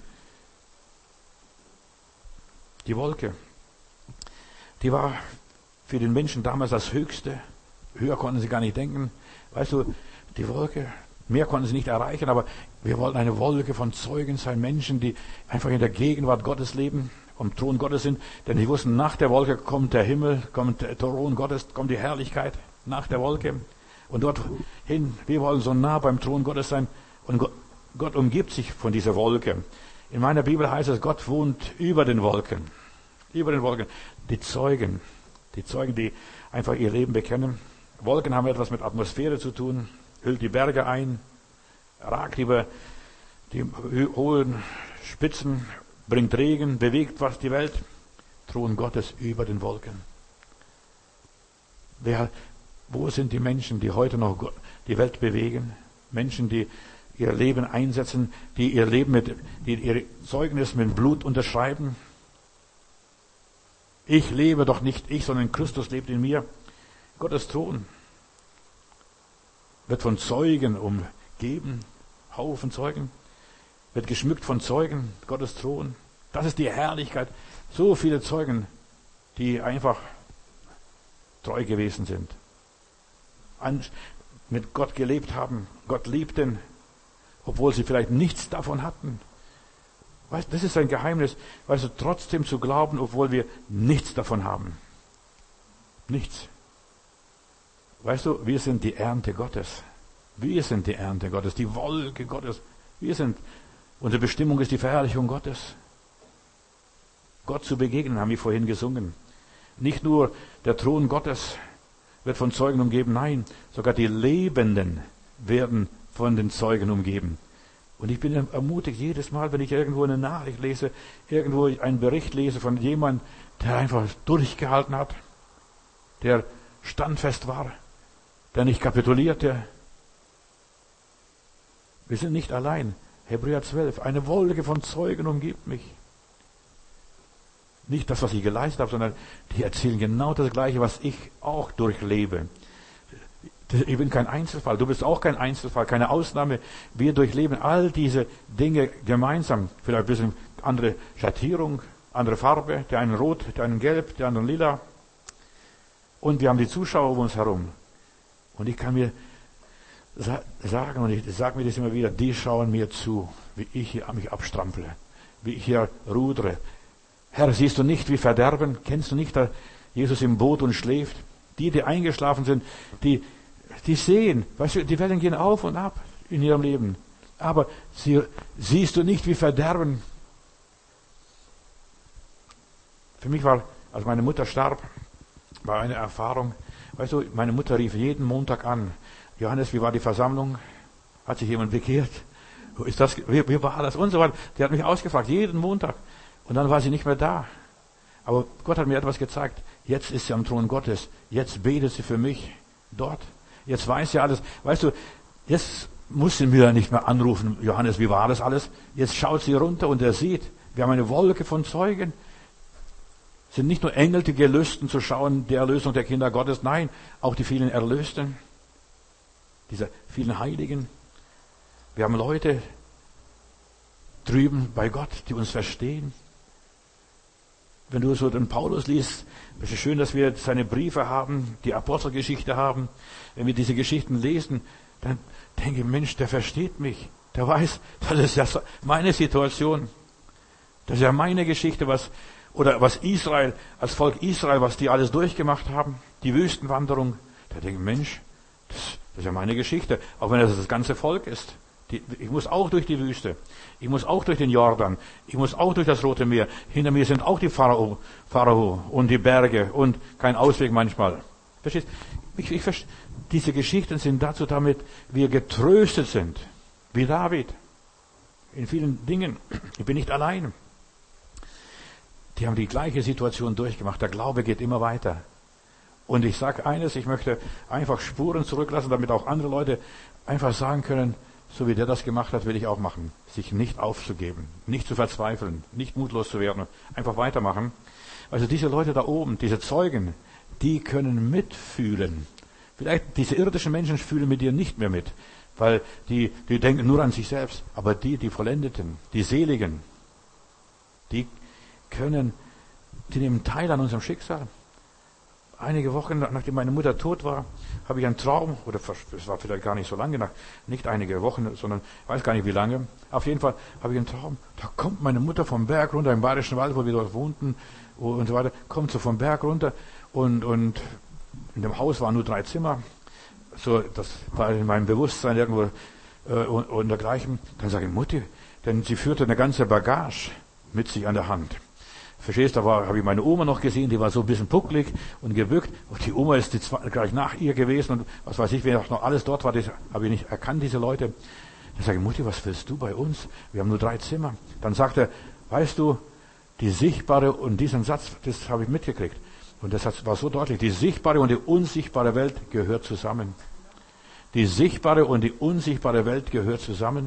Die Wolke, die war für den Menschen damals das Höchste. Höher konnten sie gar nicht denken. Weißt du, die Wolke, mehr konnten sie nicht erreichen, aber wir wollten eine Wolke von Zeugen sein, Menschen, die einfach in der Gegenwart Gottes leben, am Thron Gottes sind, denn sie wussten, nach der Wolke kommt der Himmel, kommt der Thron Gottes, kommt die Herrlichkeit nach der Wolke. Und dorthin, wir wollen so nah beim Thron Gottes sein. Und Gott umgibt sich von dieser Wolke. In meiner Bibel heißt es, Gott wohnt über den Wolken. Über den Wolken. Die Zeugen, die einfach ihr Leben bekennen. Wolken haben etwas mit Atmosphäre zu tun, hüllt die Berge ein, ragt über die hohen Spitzen, bringt Regen, bewegt was die Welt. Thron Gottes über den Wolken. Wo sind die Menschen, die heute noch die Welt bewegen? Menschen, die ihr Leben einsetzen, die ihr Zeugnis mit Blut unterschreiben. Ich lebe doch nicht ich, sondern Christus lebt in mir. Gottes Thron wird von Zeugen umgeben, Haufen Zeugen, wird geschmückt von Zeugen, Gottes Thron. Das ist die Herrlichkeit. So viele Zeugen, die einfach treu gewesen sind, mit Gott gelebt haben, Gott liebten, obwohl sie vielleicht nichts davon hatten. Weißt, das ist ein Geheimnis, weißt du, trotzdem zu glauben, obwohl wir nichts davon haben. Nichts. Weißt du, wir sind die Ernte Gottes. Wir sind die Ernte Gottes, die Wolke Gottes. Unsere Bestimmung ist die Verherrlichung Gottes. Gott zu begegnen, haben wir vorhin gesungen. Nicht nur der Thron Gottes wird von Zeugen umgeben, nein, sogar die Lebenden werden von den Zeugen umgeben. Und ich bin ermutigt jedes Mal, wenn ich irgendwo eine Nachricht lese, irgendwo einen Bericht lese von jemandem, der einfach durchgehalten hat, der standfest war, der nicht kapitulierte. Wir sind nicht allein. Hebräer 12, eine Wolke von Zeugen umgibt mich. Nicht das, was ich geleistet habe, sondern die erzählen genau das Gleiche, was ich auch durchlebe. Ich bin kein Einzelfall, du bist auch kein Einzelfall, keine Ausnahme. Wir durchleben all diese Dinge gemeinsam. Vielleicht ein bisschen andere Schattierung, andere Farbe, der einen rot, der einen gelb, der anderen lila. Und wir haben die Zuschauer um uns herum. Und ich kann mir sagen, und ich sage mir das immer wieder, die schauen mir zu, wie ich hier mich abstrample, wie ich hier rudere. Herr, siehst du nicht, wie Verderben? Kennst du nicht, da Jesus im Boot und schläft? Die eingeschlafen sind, die sehen, weißt du, die Wellen gehen auf und ab in ihrem Leben. Aber siehst du nicht, wie Verderben? Für mich war, als meine Mutter starb, war eine Erfahrung. Weißt du, meine Mutter rief jeden Montag an. Johannes, wie war die Versammlung? Hat sich jemand bekehrt? Wie war das? Und so weiter. Die hat mich ausgefragt, jeden Montag. Und dann war sie nicht mehr da. Aber Gott hat mir etwas gezeigt. Jetzt ist sie am Thron Gottes. Jetzt betet sie für mich dort. Jetzt weiß sie alles. Weißt du, jetzt muss sie mir nicht mehr anrufen, Johannes, wie war das alles? Jetzt schaut sie runter und er sieht, wir haben eine Wolke von Zeugen. Es sind nicht nur Engel, die gelösten zu schauen, die Erlösung der Kinder Gottes. Nein, auch die vielen Erlösten. Diese vielen Heiligen. Wir haben Leute drüben bei Gott, die uns verstehen. Wenn du so den Paulus liest, es ist schön, dass wir seine Briefe haben, die Apostelgeschichte haben. Wenn wir diese Geschichten lesen, dann denke ich, Mensch, der versteht mich. Der weiß, das ist ja meine Situation. Das ist ja meine Geschichte, was Israel, als Volk Israel, was die alles durchgemacht haben. Die Wüstenwanderung. Da denke ich, Mensch, das ist ja meine Geschichte. Auch wenn das ganze Volk ist. Ich muss auch durch die Wüste. Ich muss auch durch den Jordan. Ich muss auch durch das Rote Meer. Hinter mir sind auch die Pharao und die Berge und kein Ausweg manchmal. Verstehst? Diese Geschichten sind dazu, damit wir getröstet sind. Wie David. In vielen Dingen. Ich bin nicht allein. Die haben die gleiche Situation durchgemacht. Der Glaube geht immer weiter. Und ich sage eines, ich möchte einfach Spuren zurücklassen, damit auch andere Leute einfach sagen können, so wie der das gemacht hat, will ich auch machen. Sich nicht aufzugeben, nicht zu verzweifeln, nicht mutlos zu werden, einfach weitermachen. Also diese Leute da oben, diese Zeugen, die können mitfühlen. Vielleicht diese irdischen Menschen fühlen mit dir nicht mehr mit, weil die denken nur an sich selbst. Aber die Vollendeten, die Seligen, die nehmen teil an unserem Schicksal. Einige Wochen, nachdem meine Mutter tot war, habe ich einen Traum, oder es war vielleicht gar nicht so lange, nicht einige Wochen, sondern ich weiß gar nicht wie lange. Auf jeden Fall habe ich einen Traum, da kommt meine Mutter vom Berg runter, im Bayerischen Wald, wo wir dort wohnten und so weiter, kommt so vom Berg runter und in dem Haus waren nur 3 Zimmer. So, das war in meinem Bewusstsein irgendwo und dergleichen. Dann sage ich, Mutti, denn sie führte eine ganze Bagage mit sich an der Hand. Verstehst, habe ich meine Oma noch gesehen, die war so ein bisschen pucklig und gebückt. Und die Oma ist gleich nach ihr gewesen und was weiß ich, wer noch alles dort war, das habe ich nicht erkannt, diese Leute. Dann sage ich, Mutti, was willst du bei uns? Wir haben nur 3 Zimmer. Dann sagt er, weißt du, die sichtbare, und diesen Satz, das habe ich mitgekriegt. Und das war so deutlich, die sichtbare und die unsichtbare Welt gehört zusammen. Die sichtbare und die unsichtbare Welt gehört zusammen.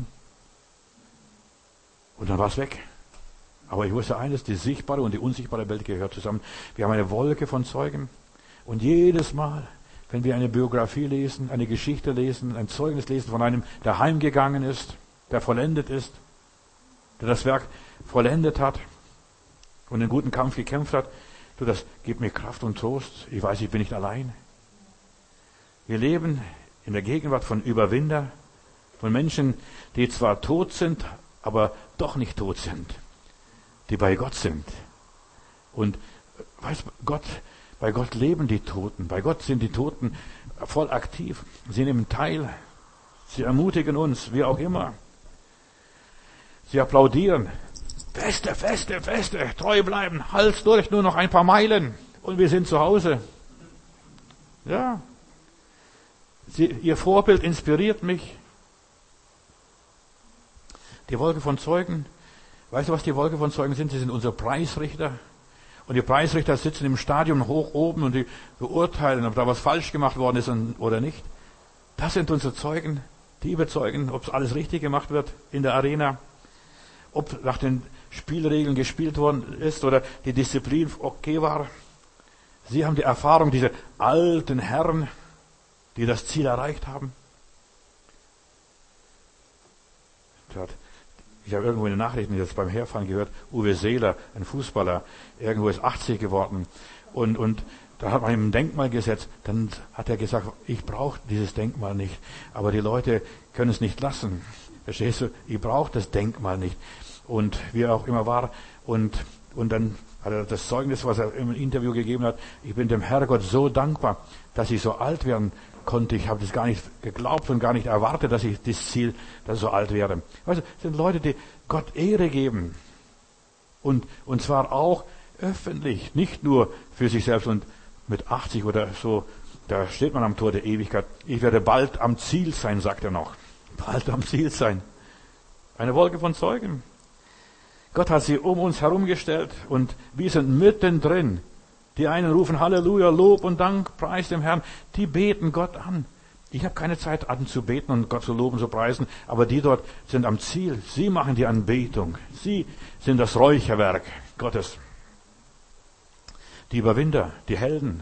Und dann war es weg. Aber ich wusste eines, die sichtbare und die unsichtbare Welt gehört zusammen. Wir haben eine Wolke von Zeugen. Und jedes Mal, wenn wir eine Biografie lesen, eine Geschichte lesen, ein Zeugnis lesen von einem, der heimgegangen ist, der vollendet ist, der das Werk vollendet hat und einen guten Kampf gekämpft hat, das gibt mir Kraft und Trost. Ich weiß, ich bin nicht allein. Wir leben in der Gegenwart von Überwinder, von Menschen, die zwar tot sind, aber doch nicht tot sind. Die bei Gott sind. Und bei Gott leben die Toten. Bei Gott sind die Toten voll aktiv. Sie nehmen teil. Sie ermutigen uns, wie auch immer. Sie applaudieren. Feste, feste, feste, treu bleiben, Hals durch, nur noch ein paar Meilen und wir sind zu Hause. Ja. Ihr Vorbild inspiriert mich. Die Wolke von Zeugen. Weißt du, was die Wolke von Zeugen sind? Sie sind unsere Preisrichter. Und die Preisrichter sitzen im Stadion hoch oben und die beurteilen, ob da was falsch gemacht worden ist oder nicht. Das sind unsere Zeugen, die überzeugen, ob es alles richtig gemacht wird in der Arena, ob nach den Spielregeln gespielt worden ist oder die Disziplin okay war. Sie haben die Erfahrung, diese alten Herren, die das Ziel erreicht haben. Ich habe irgendwo in den Nachrichten jetzt beim Herfahren gehört, Uwe Seeler, ein Fußballer, irgendwo ist 80 geworden. Und da hat man ihm ein Denkmal gesetzt. Dann hat er gesagt, ich brauche dieses Denkmal nicht. Aber die Leute können es nicht lassen. Verstehst du? Ich brauche das Denkmal nicht. Und wie er auch immer war. Und dann hat er das Zeugnis, was er im Interview gegeben hat. Ich bin dem Herrgott so dankbar, dass ich so alt werden konnte. Ich habe das gar nicht geglaubt und gar nicht erwartet, dass ich das Ziel, dass ich so alt werde. Weißt du, das sind Leute, die Gott Ehre geben. Und zwar auch öffentlich, nicht nur für sich selbst. Und mit 80 oder so, da steht man am Tor der Ewigkeit. Ich werde bald am Ziel sein, sagt er noch. Bald am Ziel sein. Eine Wolke von Zeugen. Gott hat sie um uns herumgestellt und wir sind mittendrin. Die einen rufen Halleluja, Lob und Dank, Preis dem Herrn. Die beten Gott an. Ich habe keine Zeit anzubeten und Gott zu loben, zu preisen, aber die dort sind am Ziel. Sie machen die Anbetung. Sie sind das Räucherwerk Gottes. Die Überwinder, die Helden.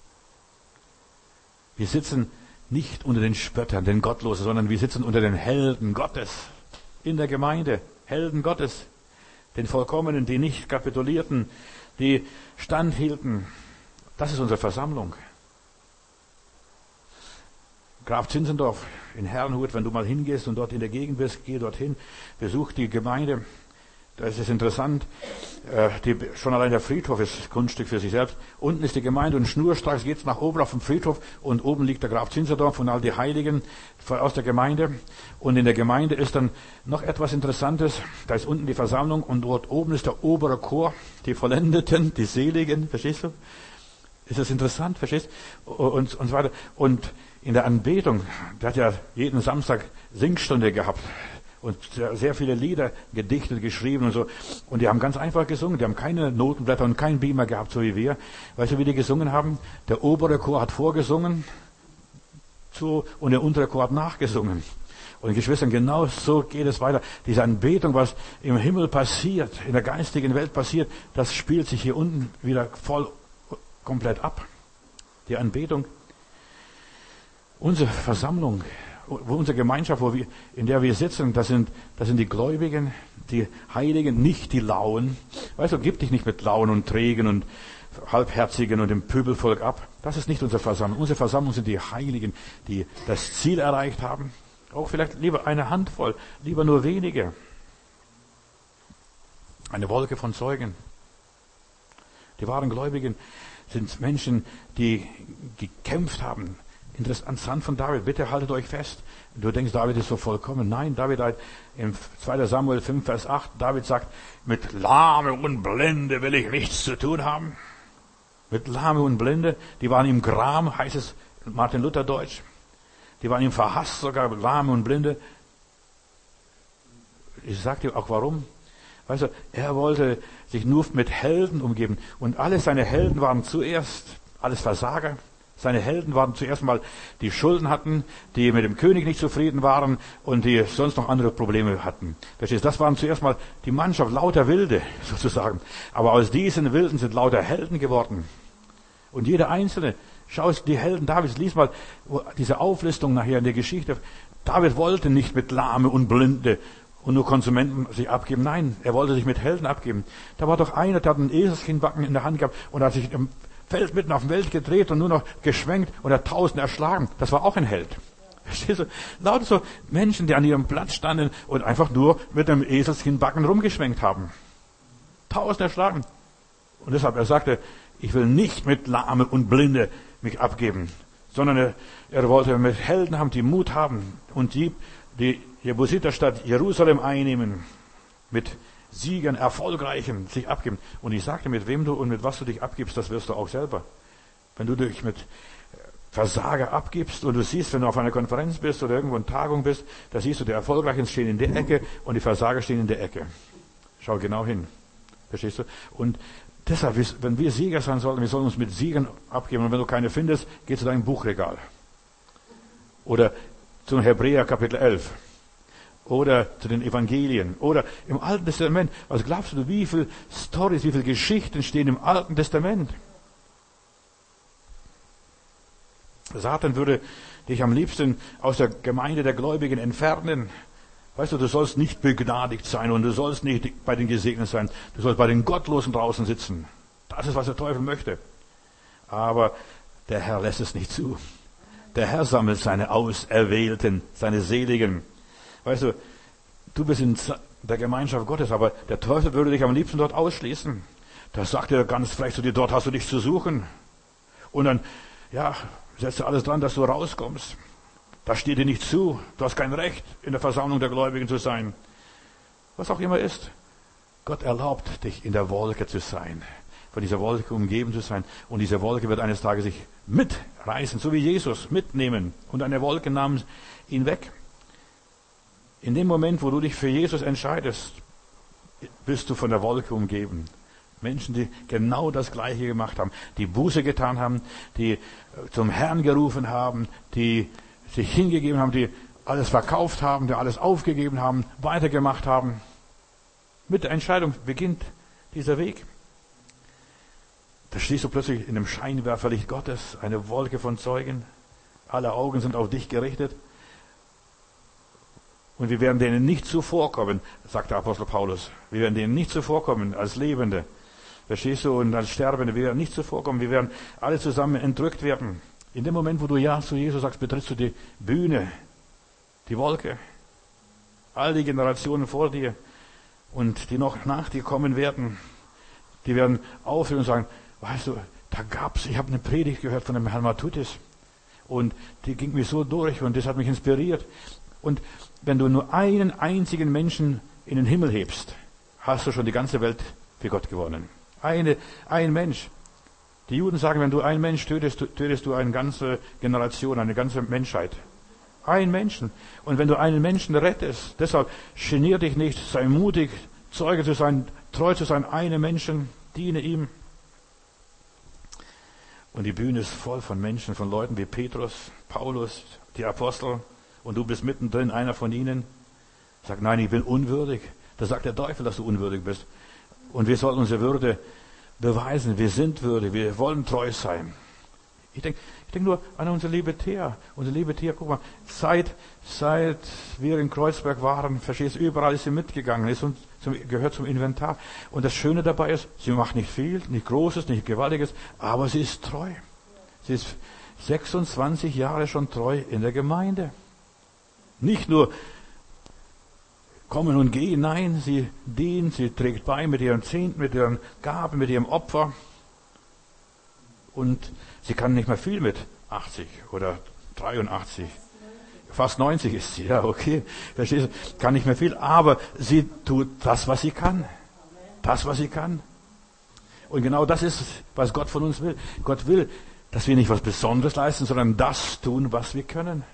Wir sitzen nicht unter den Spöttern, den Gottlosen, sondern wir sitzen unter den Helden Gottes. In der Gemeinde, Helden Gottes. Den Vollkommenen, die nicht kapitulierten, die standhielten. Das ist unsere Versammlung. Graf Zinzendorf in Herrnhut, wenn du mal hingehst und dort in der Gegend bist, geh dorthin, besuch die Gemeinde. Das ist interessant. Schon allein der Friedhof ist Kunststück für sich selbst. Unten ist die Gemeinde und schnurstracks geht's nach oben auf den Friedhof und oben liegt der Graf Zinzendorf und all die Heiligen aus der Gemeinde. Und in der Gemeinde ist dann noch etwas Interessantes. Da ist unten die Versammlung und dort oben ist der obere Chor, die Vollendeten, die Seligen. Verstehst du? Ist das interessant? Verstehst du? Und so weiter. Und in der Anbetung, der hat ja jeden Samstag Singstunde gehabt. Und sehr viele Lieder gedichtet, geschrieben und so. Und die haben ganz einfach gesungen. Die haben keine Notenblätter und keinen Beamer gehabt, so wie wir. Weißt du, wie die gesungen haben? Der obere Chor hat vorgesungen und der untere Chor hat nachgesungen. Und Geschwistern, genau so geht es weiter. Diese Anbetung, was im Himmel passiert, in der geistigen Welt passiert, das spielt sich hier unten wieder komplett ab. Die Anbetung. Unsere Versammlung, unsere Gemeinschaft, in der wir sitzen, das sind die Gläubigen, die Heiligen, nicht die Lauen. Weißt du, gib dich nicht mit Lauen und Trägen und Halbherzigen und dem Pöbelvolk ab. Das ist nicht unsere Versammlung. Unsere Versammlung sind die Heiligen, die das Ziel erreicht haben. Auch vielleicht lieber eine Handvoll, lieber nur wenige. Eine Wolke von Zeugen. Die wahren Gläubigen sind Menschen, die gekämpft haben. Interessant von David, bitte haltet euch fest. Du denkst, David ist so vollkommen. Nein, David hat in 2. Samuel 5, Vers 8, David sagt, mit Lahme und Blinde will ich nichts zu tun haben. Mit Lahme und Blinde, die waren ihm Gram, heißt es Martin Luther Deutsch. Die waren ihm verhasst, sogar Lahme und Blinde. Ich sag dir auch warum. Weißt du, er wollte sich nur mit Helden umgeben. Und alle seine Helden waren zuerst alles Versager. Seine Helden waren zuerst mal, die Schulden hatten, die mit dem König nicht zufrieden waren und die sonst noch andere Probleme hatten. Verstehst du? Das waren zuerst mal die Mannschaft, lauter Wilde sozusagen. Aber aus diesen Wilden sind lauter Helden geworden. Und jeder Einzelne, schau es, die Helden Davids, lies mal diese Auflistung nachher in der Geschichte. David wollte nicht mit Lahme und Blinde und nur Konsumenten sich abgeben. Nein, er wollte sich mit Helden abgeben. Da war doch einer, der hat einen Eselskinnbacken in der Hand gehabt und hat sich im Feld mitten auf dem Feld gedreht und nur noch geschwenkt und hat 1000 erschlagen. Das war auch ein Held. Verstehst du? Lauter so Menschen, die an ihrem Platz standen und einfach nur mit dem Eselskinnbacken rumgeschwenkt haben. 1000 erschlagen. Und deshalb, er sagte, ich will nicht mit Lahme und Blinde mich abgeben, sondern er wollte mit Helden haben, die Mut haben und die Jebusiterstadt Jerusalem einnehmen, mit Siegern, Erfolgreichen sich abgeben. Und ich sagte, mit wem du und mit was du dich abgibst, das wirst du auch selber. Wenn du dich mit Versager abgibst und du siehst, wenn du auf einer Konferenz bist oder irgendwo in Tagung bist, da siehst du, die Erfolgreichen stehen in der Ecke und die Versager stehen in der Ecke. Schau genau hin. Verstehst du? Und deshalb, wenn wir Sieger sein sollten, wir sollen uns mit Siegern abgeben. Und wenn du keine findest, geh zu deinem Buchregal. Oder zum Hebräer Kapitel 11. Oder zu den Evangelien. Oder im Alten Testament. Was glaubst du, wie viele Storys, wie viele Geschichten stehen im Alten Testament? Satan würde dich am liebsten aus der Gemeinde der Gläubigen entfernen. Weißt du, du sollst nicht begnadigt sein und du sollst nicht bei den Gesegneten sein. Du sollst bei den Gottlosen draußen sitzen. Das ist, was der Teufel möchte. Aber der Herr lässt es nicht zu. Der Herr sammelt seine Auserwählten, seine Seligen. Weißt du, du bist in der Gemeinschaft Gottes, aber der Teufel würde dich am liebsten dort ausschließen. Da sagt er ganz frech zu dir, dort hast du nichts zu suchen. Und dann, ja, setzt er alles dran, dass du rauskommst. Das steht dir nicht zu. Du hast kein Recht, in der Versammlung der Gläubigen zu sein. Was auch immer ist. Gott erlaubt dich, in der Wolke zu sein. Von dieser Wolke umgeben zu sein. Und diese Wolke wird eines Tages sich mitreißen, so wie Jesus, mitnehmen. Und eine Wolke nahm ihn weg. In dem Moment, wo du dich für Jesus entscheidest, bist du von der Wolke umgeben. Menschen, die genau das Gleiche gemacht haben, die Buße getan haben, die zum Herrn gerufen haben, die sich hingegeben haben, die alles verkauft haben, die alles aufgegeben haben, weitergemacht haben. Mit der Entscheidung beginnt dieser Weg. Da stehst du plötzlich in dem Scheinwerferlicht Gottes, eine Wolke von Zeugen. Alle Augen sind auf dich gerichtet. Und wir werden denen nicht zuvorkommen, sagt der Apostel Paulus. Wir werden denen nicht zuvorkommen als Lebende. Verstehst du? Und als Sterbende, wir werden nicht zuvorkommen. Wir werden alle zusammen entrückt werden. In dem Moment, wo du Ja zu Jesus sagst, betrittst du die Bühne, die Wolke. All die Generationen vor dir und die noch nach dir kommen werden, die werden aufhören und sagen, weißt du, ich habe eine Predigt gehört von dem Herrn Matutis und die ging mir so durch und das hat mich inspiriert. Und wenn du nur einen einzigen Menschen in den Himmel hebst, hast du schon die ganze Welt für Gott gewonnen. Ein Mensch. Die Juden sagen, wenn du einen Mensch tötest du eine ganze Generation, eine ganze Menschheit. Ein Menschen. Und wenn du einen Menschen rettest, deshalb genier dich nicht, sei mutig, Zeuge zu sein, treu zu sein, einem Menschen, diene ihm. Und die Bühne ist voll von Menschen, von Leuten wie Petrus, Paulus, die Apostel. Und du bist mittendrin, einer von ihnen. Sagt, nein, ich bin unwürdig. Da sagt der Teufel, dass du unwürdig bist. Und wir sollten unsere Würde beweisen. Wir sind würdig. Wir wollen treu sein. Ich denke nur an unsere liebe Thea. Unsere liebe Thea, guck mal, seit wir in Kreuzberg waren, verstehst du, überall ist sie mitgegangen, gehört zum Inventar. Und das Schöne dabei ist, sie macht nicht viel, nicht Großes, nicht Gewaltiges, aber sie ist treu. Sie ist 26 Jahre schon treu in der Gemeinde. Nicht nur kommen und gehen, nein, sie dient, sie trägt bei mit ihren Zehnten, mit ihren Gaben, mit ihrem Opfer. Und sie kann nicht mehr viel mit 80 oder 83. Fast 90 ist sie, ja, okay. Verstehst du? Kann nicht mehr viel, aber sie tut das, was sie kann. Das, was sie kann. Und genau das ist, was Gott von uns will. Gott will, dass wir nicht was Besonderes leisten, sondern das tun, was wir können.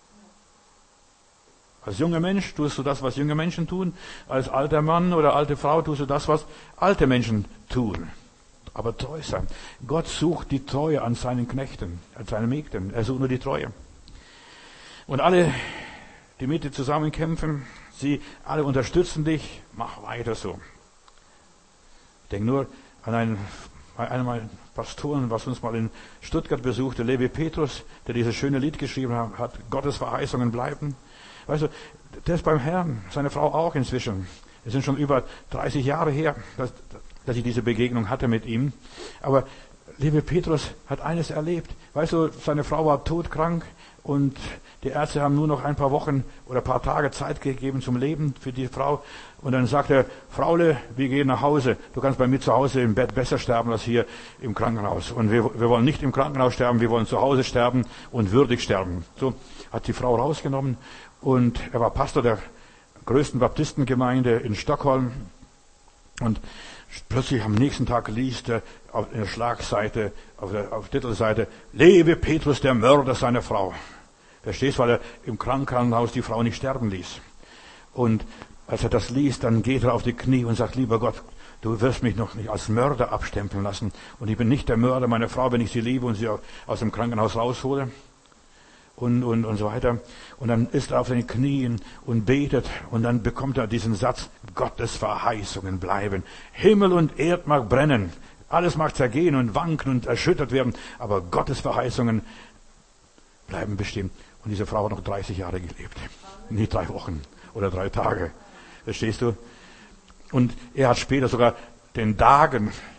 Als junger Mensch tust du das, was junge Menschen tun. Als alter Mann oder alte Frau tust du das, was alte Menschen tun. Aber treu sein. Gott sucht die Treue an seinen Knechten, an seinen Mägden. Er sucht nur die Treue. Und alle, die mit dir zusammen kämpfen, sie alle unterstützen dich. Mach weiter so. Ich denke nur an einen meiner Pastoren, was uns mal in Stuttgart besuchte, Levi Petrus, der dieses schöne Lied geschrieben hat, Gottes Verheißungen bleiben. Weißt du, der ist beim Herrn, seine Frau auch inzwischen. Es sind schon über 30 Jahre her, dass ich diese Begegnung hatte mit ihm. Aber Levi Petrus hat eines erlebt. Weißt du, seine Frau war todkrank und die Ärzte haben nur noch ein paar Wochen oder ein paar Tage Zeit gegeben zum Leben für die Frau. Und dann sagt er, Fraule, wir gehen nach Hause. Du kannst bei mir zu Hause im Bett besser sterben als hier im Krankenhaus. Und wir wollen nicht im Krankenhaus sterben, wir wollen zu Hause sterben und würdig sterben. So hat die Frau rausgenommen und er war Pastor der größten Baptistengemeinde in Stockholm. Und plötzlich am nächsten Tag liest er auf der Schlagseite, auf der Titelseite, Levi Petrus, der Mörder seiner Frau. Verstehst, weil er im Krankenhaus die Frau nicht sterben ließ. Und als er das liest, dann geht er auf die Knie und sagt, lieber Gott, du wirst mich noch nicht als Mörder abstempeln lassen. Und ich bin nicht der Mörder meiner Frau, wenn ich sie liebe und sie aus dem Krankenhaus raushole. Und so weiter. Und dann ist er auf den Knien und betet und dann bekommt er diesen Satz, Gottes Verheißungen bleiben. Himmel und Erd mag brennen, alles mag zergehen und wanken und erschüttert werden, aber Gottes Verheißungen bleiben bestimmt. Und diese Frau hat noch 30 Jahre gelebt. Nicht 3 Wochen oder 3 Tage. Verstehst du? Und er hat später sogar den Dagen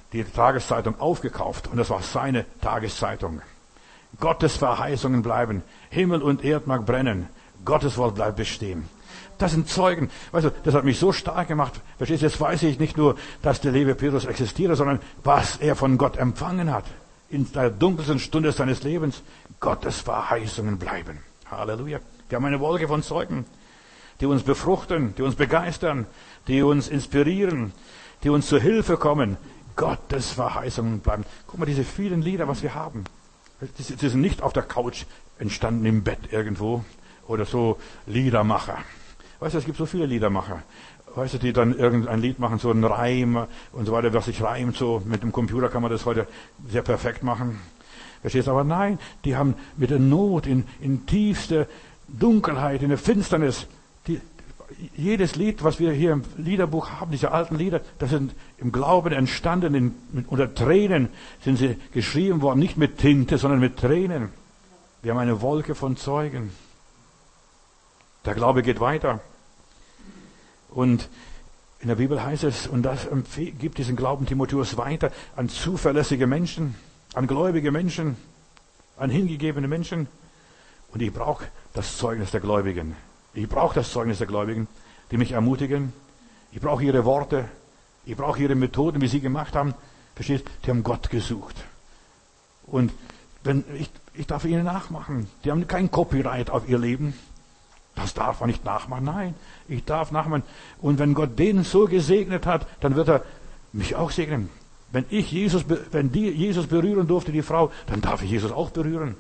die Tageszeitung aufgekauft und das war seine Tageszeitung. Gottes Verheißungen bleiben. Himmel und Erd mag brennen. Gottes Wort bleibt bestehen. Das sind Zeugen. Weißt du, das hat mich so stark gemacht. Verstehst du, jetzt weiß ich nicht nur, dass der Levi Petrus existiert, sondern was er von Gott empfangen hat. In der dunkelsten Stunde seines Lebens. Gottes Verheißungen bleiben. Halleluja. Wir haben eine Wolke von Zeugen, die uns befruchten, die uns begeistern, die uns inspirieren, die uns zur Hilfe kommen. Gottes Verheißungen bleiben. Guck mal, diese vielen Lieder, was wir haben. Die sind nicht auf der Couch entstanden im Bett irgendwo oder so Liedermacher. Weißt du, es gibt so viele Liedermacher. Weißt du, die dann irgendein Lied machen, so einen Reim und so weiter, was sich reimt. So mit dem Computer kann man das heute sehr perfekt machen. Verstehst du? Aber nein, die haben mit der Not in tiefster Dunkelheit, in der Finsternis, jedes Lied, was wir hier im Liederbuch haben, diese alten Lieder, das sind im Glauben entstanden, unter Tränen sind sie geschrieben worden, nicht mit Tinte, sondern mit Tränen. Wir haben eine Wolke von Zeugen. Der Glaube geht weiter. Und in der Bibel heißt es, und das gibt diesen Glauben Timotheus weiter an zuverlässige Menschen, an gläubige Menschen, an hingegebene Menschen. Und ich brauche das Zeugnis der Gläubigen. Ich brauche das Zeugnis der Gläubigen, die mich ermutigen. Ich brauche ihre Worte. Ich brauche ihre Methoden, wie sie gemacht haben. Verstehst? Die haben Gott gesucht. Und ich darf ihnen nachmachen. Die haben kein Copyright auf ihr Leben. Das darf man nicht nachmachen. Nein, ich darf nachmachen. Und wenn Gott den so gesegnet hat, dann wird er mich auch segnen. Wenn die Jesus berühren durfte, die Frau, dann darf ich Jesus auch berühren.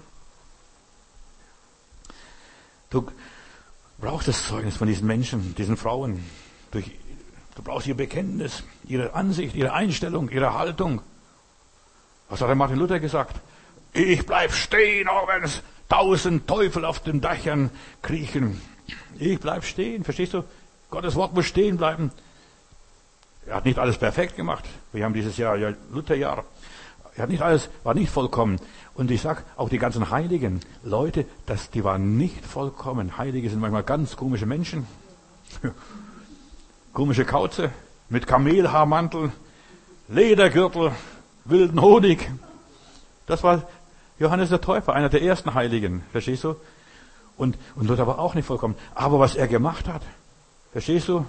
Du brauchst das Zeugnis von diesen Menschen, diesen Frauen. Du brauchst ihr Bekenntnis, ihre Ansicht, ihre Einstellung, ihre Haltung. Was hat der Martin Luther gesagt? Ich bleib stehen, auch wenn es 1000 Teufel auf den Dächern kriechen. Ich bleib stehen, verstehst du? Gottes Wort muss stehen bleiben. Er hat nicht alles perfekt gemacht. Wir haben dieses Jahr Lutherjahr. Er hat nicht alles, war nicht vollkommen. Und ich sag, auch die ganzen Heiligen, Leute, die waren nicht vollkommen. Heilige sind manchmal ganz komische Menschen. Komische Kauze mit Kamelhaarmantel, Ledergürtel, wilden Honig. Das war Johannes der Täufer, einer der ersten Heiligen. Verstehst du? Und Luther war auch nicht vollkommen. Aber was er gemacht hat, verstehst du?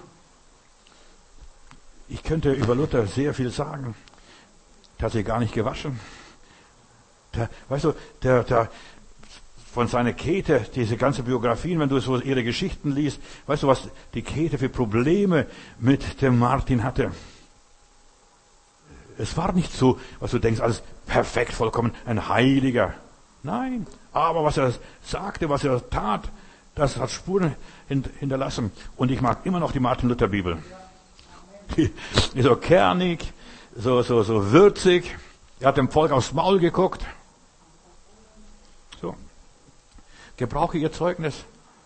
Ich könnte über Luther sehr viel sagen. Der hat sich gar nicht gewaschen. Weißt du, von seiner Käthe, diese ganze Biografien, wenn du so ihre Geschichten liest, weißt du, was die Käthe für Probleme mit dem Martin hatte? Es war nicht so, was du denkst, alles perfekt, vollkommen, ein Heiliger. Nein, aber was er sagte, was er tat, das hat Spuren hinterlassen. Und ich mag immer noch die Martin-Luther-Bibel. Die ist so kernig, so würzig. Er hat dem Volk aufs Maul geguckt. So. Gebrauche ihr Zeugnis.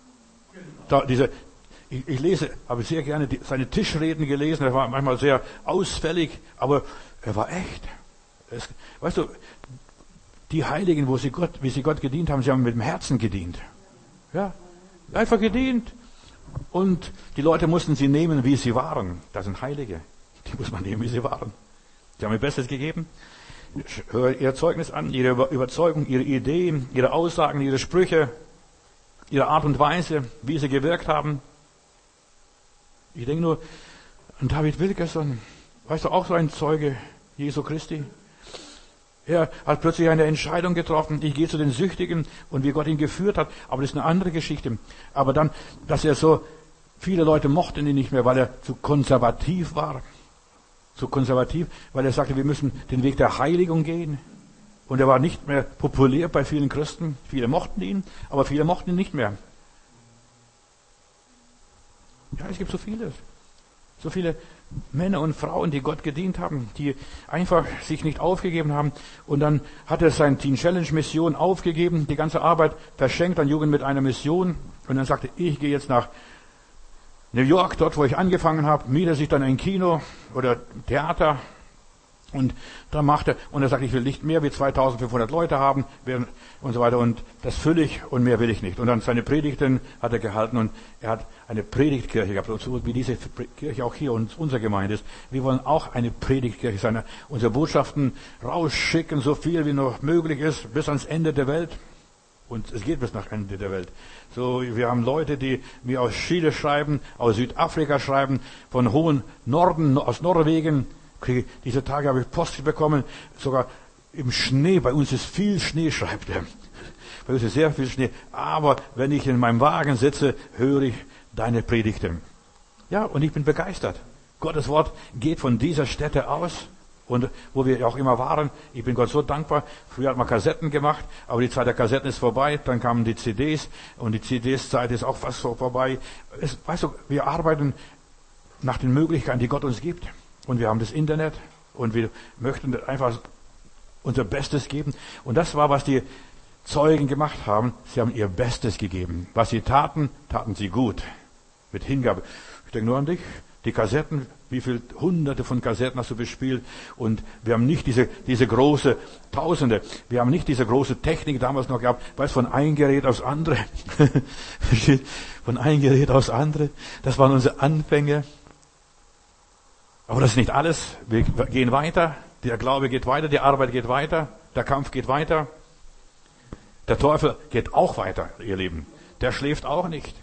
Ich lese, habe sehr gerne seine Tischreden gelesen. Er war manchmal sehr ausfällig, aber er war echt. Weißt du, die Heiligen, wie sie Gott gedient haben, sie haben mit dem Herzen gedient. Ja, einfach gedient. Und die Leute mussten sie nehmen, wie sie waren. Das sind Heilige. Die muss man nehmen, wie sie waren. Sie haben ihr Bestes gegeben. Hör ihr Zeugnis an, ihre Überzeugung, ihre Ideen, ihre Aussagen, ihre Sprüche, ihre Art und Weise, wie sie gewirkt haben. Ich denke nur an David Wilkerson. Weißt du, auch so ein Zeuge Jesu Christi. Er hat plötzlich eine Entscheidung getroffen, ich gehe zu den Süchtigen und wie Gott ihn geführt hat, aber das ist eine andere Geschichte. Aber dann, dass er so, viele Leute mochten ihn nicht mehr, weil er zu konservativ war. Zu konservativ, weil er sagte, wir müssen den Weg der Heiligung gehen. Und er war nicht mehr populär bei vielen Christen. Viele mochten ihn, aber viele mochten ihn nicht mehr. Ja, es gibt so vieles. So viele Männer und Frauen, die Gott gedient haben, die einfach sich nicht aufgegeben haben. Und dann hat er seine Teen Challenge Mission aufgegeben, die ganze Arbeit verschenkt an Jugend mit einer Mission. Und dann sagte, ich gehe jetzt nach New York, dort wo ich angefangen habe, miete sich dann ein Kino oder Theater Und da macht er, und er sagt, ich will nicht mehr wie 2500 Leute haben, und so weiter, und das fülle ich, und mehr will ich nicht. Und dann seine Predigten hat er gehalten, und er hat eine Predigtkirche gehabt, und so wie diese Kirche auch hier unsere Gemeinde ist. Wir wollen auch eine Predigtkirche sein, unsere Botschaften rausschicken, so viel wie noch möglich ist, bis ans Ende der Welt. Und es geht bis nach Ende der Welt. So, wir haben Leute, die mir aus Chile schreiben, aus Südafrika schreiben, von hohen Norden, aus Norwegen. Diese Tage habe ich Post bekommen, sogar im Schnee. Bei uns ist viel Schnee, schreibt er. Bei uns ist sehr viel Schnee. Aber wenn ich in meinem Wagen sitze, höre ich deine Predigten. Ja, und ich bin begeistert. Gottes Wort geht von dieser Stätte aus. Und wo wir auch immer waren, ich bin Gott so dankbar. Früher hat man Kassetten gemacht, aber die Zeit der Kassetten ist vorbei. Dann kamen die CDs und die CDs-Zeit ist auch fast vorbei. Weißt du, wir arbeiten nach den Möglichkeiten, die Gott uns gibt. Und wir haben das Internet und wir möchten einfach unser Bestes geben. Und das war, was die Zeugen gemacht haben. Sie haben ihr Bestes gegeben. Was sie taten, taten sie gut. Mit Hingabe. Ich denke nur an dich. Die Kassetten, wie viele Hunderte von Kassetten hast du bespielt? Und wir haben nicht diese große Tausende. Wir haben nicht diese große Technik damals noch gehabt. Weißt, von ein Gerät aufs andere. Von ein Gerät aufs andere. Das waren unsere Anfänge. Aber das ist nicht alles. Wir gehen weiter. Der Glaube geht weiter. Die Arbeit geht weiter. Der Kampf geht weiter. Der Teufel geht auch weiter, ihr Lieben. Der schläft auch nicht.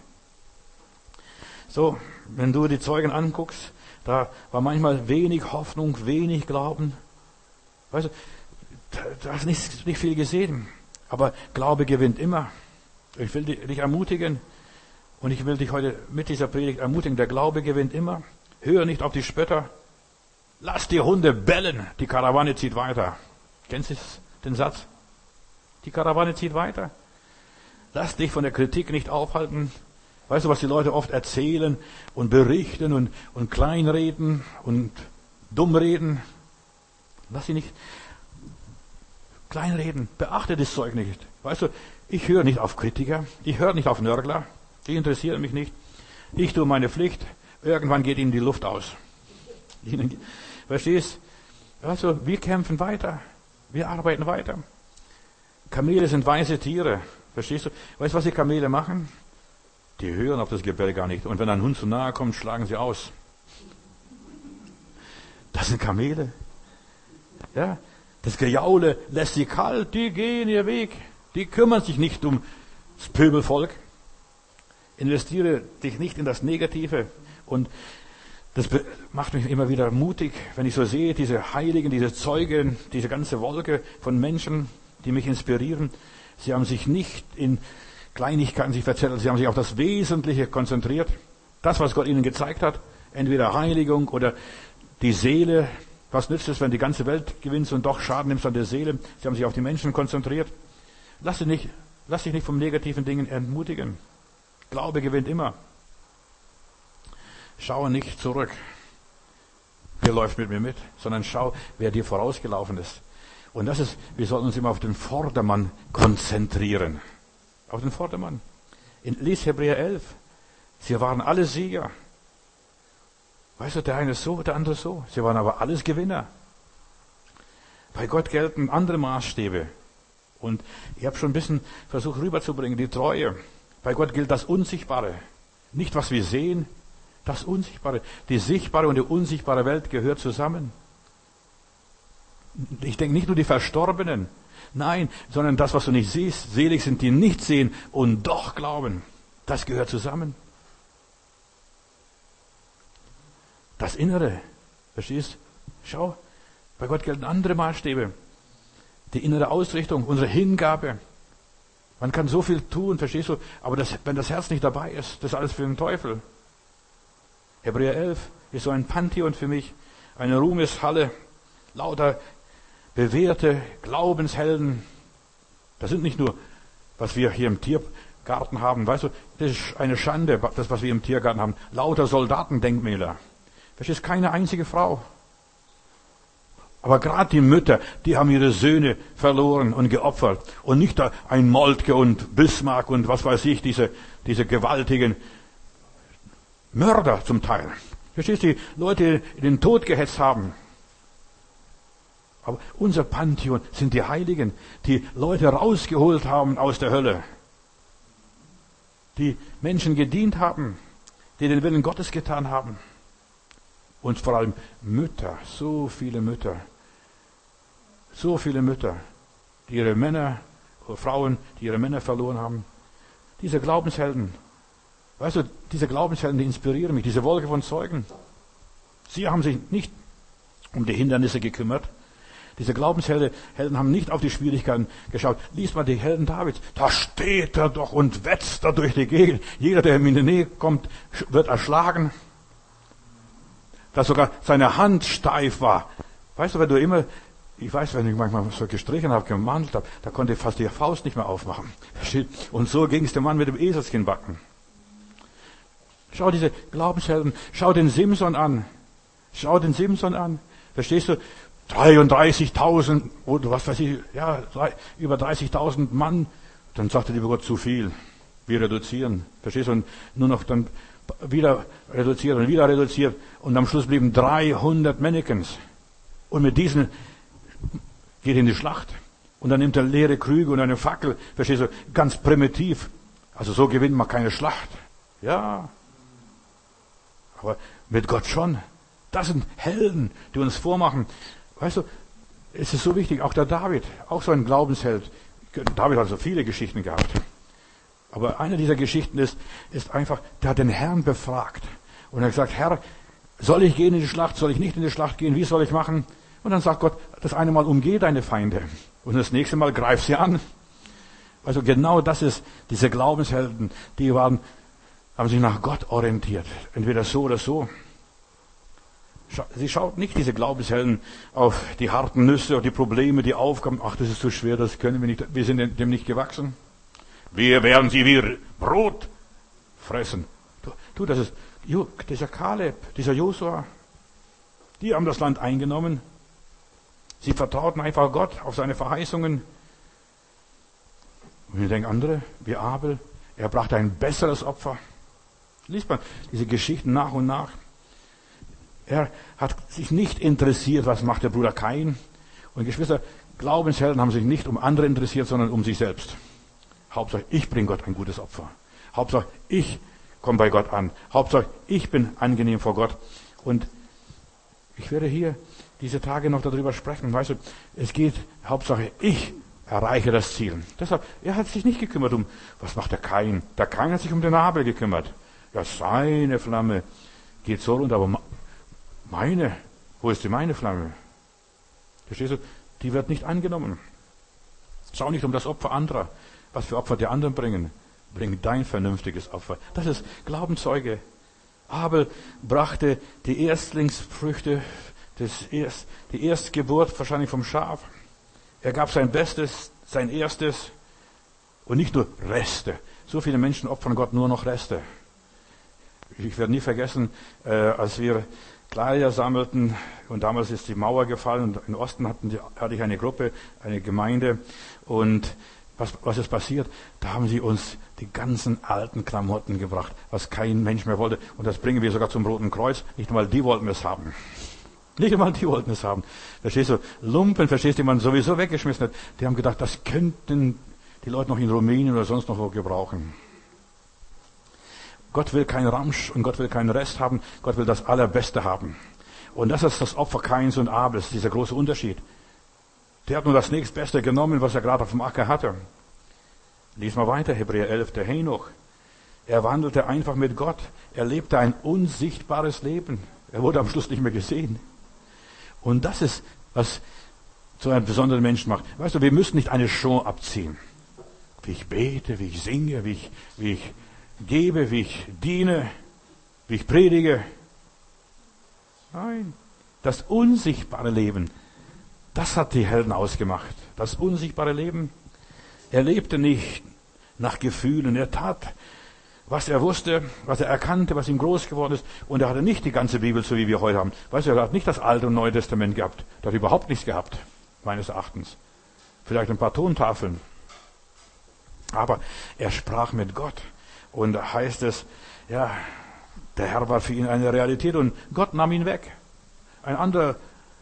So, wenn du die Zeugen anguckst, da war manchmal wenig Hoffnung, wenig Glauben. Weißt du, da hast nicht viel gesehen. Aber Glaube gewinnt immer. Ich will dich ermutigen. Und ich will dich heute mit dieser Predigt ermutigen. Der Glaube gewinnt immer. Höre nicht auf die Spötter. Lass die Hunde bellen. Die Karawane zieht weiter. Kennst du den Satz? Die Karawane zieht weiter. Lass dich von der Kritik nicht aufhalten. Weißt du, was die Leute oft erzählen und berichten und kleinreden und dumm reden? Lass sie nicht kleinreden. Beachte das Zeug nicht. Weißt du, ich höre nicht auf Kritiker. Ich höre nicht auf Nörgler. Die interessieren mich nicht. Ich tue meine Pflicht. Irgendwann geht ihnen die Luft aus. Verstehst? Also, wir kämpfen weiter. Wir arbeiten weiter. Kamele sind weiße Tiere. Verstehst du? Weißt du, was die Kamele machen? Die hören auf das Gebell gar nicht. Und wenn ein Hund zu nahe kommt, schlagen sie aus. Das sind Kamele. Ja? Das Gejaule lässt sie kalt. Die gehen ihr Weg. Die kümmern sich nicht um das Pöbelvolk. Investiere dich nicht in das Negative. Und das macht mich immer wieder mutig, wenn ich so sehe, diese Heiligen, diese Zeugen, diese ganze Wolke von Menschen, die mich inspirieren. Sie haben sich nicht in Kleinigkeiten sich verzettelt, sie haben sich auf das Wesentliche konzentriert. Das, was Gott ihnen gezeigt hat, entweder Heiligung oder die Seele. Was nützt es, wenn die ganze Welt gewinnst und doch Schaden nimmst an der Seele? Sie haben sich auf die Menschen konzentriert. Lass dich nicht vom negativen Dingen entmutigen. Glaube gewinnt immer. Schaue nicht zurück. Wer läuft mit mir mit? Sondern schau, wer dir vorausgelaufen ist. Und wir sollten uns immer auf den Vordermann konzentrieren. Auf den Vordermann. Lies Hebräer 11. Sie waren alle Sieger. Weißt du, der eine so, der andere so. Sie waren aber alles Gewinner. Bei Gott gelten andere Maßstäbe. Und ich habe schon ein bisschen versucht rüberzubringen, die Treue. Bei Gott gilt das Unsichtbare. Nicht, was wir sehen, das Unsichtbare. Die sichtbare und die unsichtbare Welt gehört zusammen. Ich denke nicht nur die Verstorbenen. Nein, sondern das, was du nicht siehst. Selig sind die nicht sehen und doch glauben. Das gehört zusammen. Das Innere. Verstehst? Schau, bei Gott gelten andere Maßstäbe. Die innere Ausrichtung, unsere Hingabe. Man kann so viel tun, verstehst du? Aber wenn das Herz nicht dabei ist, das ist alles für den Teufel. Hebräer 11 ist so ein Pantheon für mich. Eine Ruhmeshalle. Lauter bewährte Glaubenshelden. Das sind nicht nur, was wir hier im Tiergarten haben. Weißt du, das ist eine Schande, das, was wir im Tiergarten haben. Lauter Soldatendenkmäler. Verstehst du? Keine einzige Frau. Aber gerade die Mütter, die haben ihre Söhne verloren und geopfert. Und nicht da ein Moltke und Bismarck und was weiß ich, diese gewaltigen Mörder zum Teil. Verstehst du? Die Leute, die den Tod gehetzt haben. Aber unser Pantheon sind die Heiligen, die Leute rausgeholt haben aus der Hölle, die Menschen gedient haben, die den Willen Gottes getan haben. Und vor allem Mütter, so viele Mütter, die ihre Männer, oder Frauen, die ihre Männer verloren haben. Diese Glaubenshelden, weißt du, diese Glaubenshelden, die inspirieren mich, diese Wolke von Zeugen. Sie haben sich nicht um die Hindernisse gekümmert. Diese Glaubenshelden haben nicht auf die Schwierigkeiten geschaut. Lies mal die Helden Davids. Da steht er doch und wetzt da durch die Gegend. Jeder, der ihm in die Nähe kommt, wird erschlagen. Dass sogar seine Hand steif war. Weißt du, wenn du immer, ich weiß, wenn ich manchmal so gestrichen habe, gemantelt habe, da konnte ich fast die Faust nicht mehr aufmachen. Und so ging es dem Mann mit dem Eselskinnbacken. Schau diese Glaubenshelden, schau den Simson an. Verstehst du? 33.000 oder was weiß ich, ja, über 30.000 Mann. Dann sagte lieber Gott, zu viel. Wir reduzieren. Verstehst du? Und nur noch dann wieder reduziert und wieder reduziert. Und am Schluss blieben 300 Mannequins. Und mit diesen geht er in die Schlacht. Und dann nimmt er leere Krüge und eine Fackel. Verstehst du? Ganz primitiv. Also so gewinnt man keine Schlacht. Ja. Aber mit Gott schon. Das sind Helden, die uns vormachen. Weißt du, es ist so wichtig, auch der David, auch so ein Glaubensheld. David hat so viele Geschichten gehabt. Aber eine dieser Geschichten ist einfach, der hat den Herrn befragt. Und er hat gesagt, Herr, soll ich gehen in die Schlacht, soll ich nicht in die Schlacht gehen, wie soll ich machen? Und dann sagt Gott, das eine Mal umgeh deine Feinde. Und das nächste Mal greif sie an. Also genau das ist, diese Glaubenshelden, haben sich nach Gott orientiert. Entweder so oder so. Sie schaut nicht, diese Glaubenshelden, auf die harten Nüsse, auf die Probleme, die Aufgaben. Ach, das ist zu schwer, das können wir nicht, wir sind dem nicht gewachsen. Wir werden sie wie Brot fressen. Du, das ist dieser Kaleb, dieser Josua. Die haben das Land eingenommen. Sie vertrauten einfach Gott auf seine Verheißungen. Und wir denken andere, wie Abel, er brachte ein besseres Opfer. Liest man diese Geschichten nach und nach. Er hat sich nicht interessiert, was macht der Bruder Kain. Und Geschwister, Glaubenshelden haben sich nicht um andere interessiert, sondern um sich selbst. Hauptsache, ich bringe Gott ein gutes Opfer. Hauptsache, ich komme bei Gott an. Hauptsache, ich bin angenehm vor Gott. Und ich werde hier diese Tage noch darüber sprechen. Weißt du, es geht, Hauptsache, ich erreiche das Ziel. Deshalb, er hat sich nicht gekümmert was macht der Kain? Der Kain hat sich um den Abel gekümmert. Ja, seine Flamme geht so runter, aber wo ist meine Flamme? Verstehst du? Die wird nicht angenommen. Schau nicht um das Opfer anderer. Was für Opfer die anderen bringen. Bring dein vernünftiges Opfer. Das ist Glaubenszeuge. Abel brachte die Erstlingsfrüchte, die Erstgeburt wahrscheinlich vom Schaf. Er gab sein Bestes, sein Erstes und nicht nur Reste. So viele Menschen opfern Gott nur noch Reste. Ich werde nie vergessen, als wir Kleider sammelten und damals ist die Mauer gefallen und im Osten hatte ich eine Gruppe, eine Gemeinde und was ist passiert? Da haben sie uns die ganzen alten Klamotten gebracht, was kein Mensch mehr wollte und das bringen wir sogar zum Roten Kreuz. Nicht einmal die wollten es haben. Nicht einmal die wollten es haben. Verstehst du? Lumpen, verstehst du, die man sowieso weggeschmissen hat. Die haben gedacht, das könnten die Leute noch in Rumänien oder sonst noch wo gebrauchen. Gott will keinen Ramsch und Gott will keinen Rest haben. Gott will das Allerbeste haben. Und das ist das Opfer Kains und Abels, dieser große Unterschied. Der hat nur das nächstbeste genommen, was er gerade auf dem Acker hatte. Lies mal weiter, Hebräer 11, der Henoch. Er wandelte einfach mit Gott. Er lebte ein unsichtbares Leben. Er wurde am Schluss nicht mehr gesehen. Und das ist, was so einen besonderen Menschen macht. Weißt du, wir müssen nicht eine Show abziehen. Wie ich bete, wie ich singe, wie ich gebe, wie ich diene, wie ich predige. Nein, das unsichtbare Leben, das hat die Helden ausgemacht. Das unsichtbare Leben. Er lebte nicht nach Gefühlen. Er tat, was er wusste, was er erkannte, was ihm groß geworden ist. Und er hatte nicht die ganze Bibel, so wie wir heute haben. Weißt du, er hat nicht das Alte und Neue Testament gehabt. Er hat überhaupt nichts gehabt, meines Erachtens. Vielleicht ein paar Tontafeln. Aber er sprach mit Gott. Und da heißt es, ja, der Herr war für ihn eine Realität und Gott nahm ihn weg. Ein anderer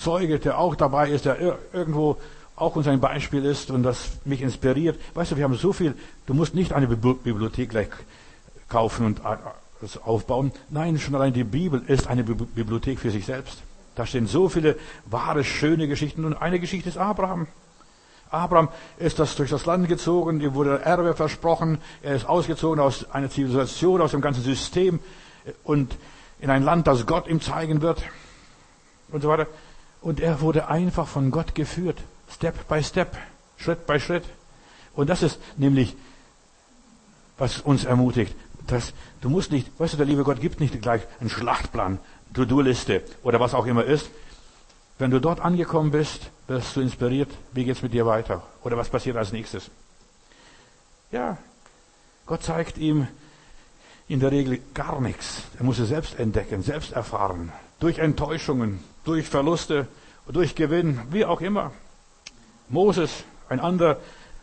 Zeuge, der auch dabei ist, der irgendwo auch uns ein Beispiel ist und das mich inspiriert. Weißt du, wir haben so viel, du musst nicht eine Bibliothek gleich kaufen und aufbauen. Nein, schon allein die Bibel ist eine Bibliothek für sich selbst. Da stehen so viele wahre, schöne Geschichten und eine Geschichte ist Abraham. Abraham ist durch das Land gezogen, ihm wurde Erbe versprochen, er ist ausgezogen aus einer Zivilisation, aus dem ganzen System und in ein Land, das Gott ihm zeigen wird und so weiter. Und er wurde einfach von Gott geführt, Step by Step, Schritt by Schritt. Und das ist nämlich, was uns ermutigt, dass du musst nicht, weißt du, der liebe Gott gibt nicht gleich einen Schlachtplan, To-Do-Liste oder was auch immer ist. Wenn du dort angekommen bist, wirst du inspiriert, wie geht's mit dir weiter? Oder was passiert als nächstes? Ja, Gott zeigt ihm in der Regel gar nichts. Er muss es selbst entdecken, selbst erfahren. Durch Enttäuschungen, durch Verluste, durch Gewinn, wie auch immer. Moses, ein anderes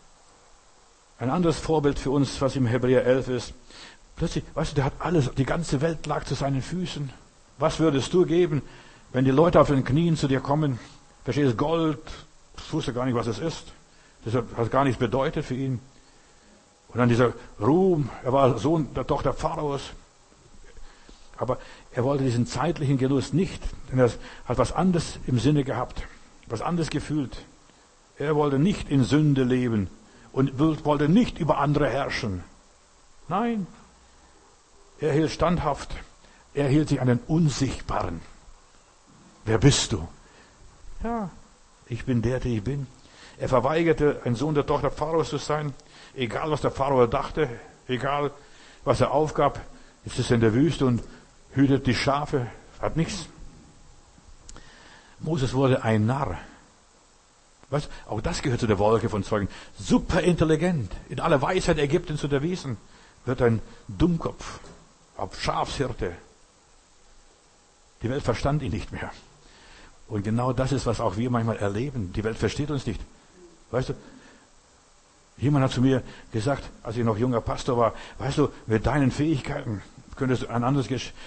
Vorbild für uns, was im Hebräer 11 ist. Plötzlich, weißt du, der hat alles, die ganze Welt lag zu seinen Füßen. Was würdest du geben, wenn die Leute auf den Knien zu dir kommen? Verstehst du, Gold, ich wusste gar nicht, was es ist. Das hat gar nichts bedeutet für ihn. Und dann dieser Ruhm, er war Sohn der Tochter Pharaos. Aber er wollte diesen zeitlichen Genuss nicht, denn er hat was anderes im Sinne gehabt, was anderes gefühlt. Er wollte nicht in Sünde leben und wollte nicht über andere herrschen. Nein, er hielt standhaft. Er hielt sich an den Unsichtbaren. Wer bist du? Ja, ich bin der ich bin. Er verweigerte, ein Sohn der Tochter Pharaos zu sein. Egal, was der Pharao dachte, egal, was er aufgab. Jetzt ist er in der Wüste und hütet die Schafe, hat nichts. Moses wurde ein Narr. Weißt, auch das gehört zu der Wolke von Zeugen. Super intelligent, in aller Weisheit Ägyptens unterwiesen, wird ein Dummkopf, auf Schafshirte. Die Welt verstand ihn nicht mehr. Und genau das ist, was auch wir manchmal erleben. Die Welt versteht uns nicht. Weißt du, jemand hat zu mir gesagt, als ich noch junger Pastor war, weißt du, mit deinen Fähigkeiten könntest du ein anderes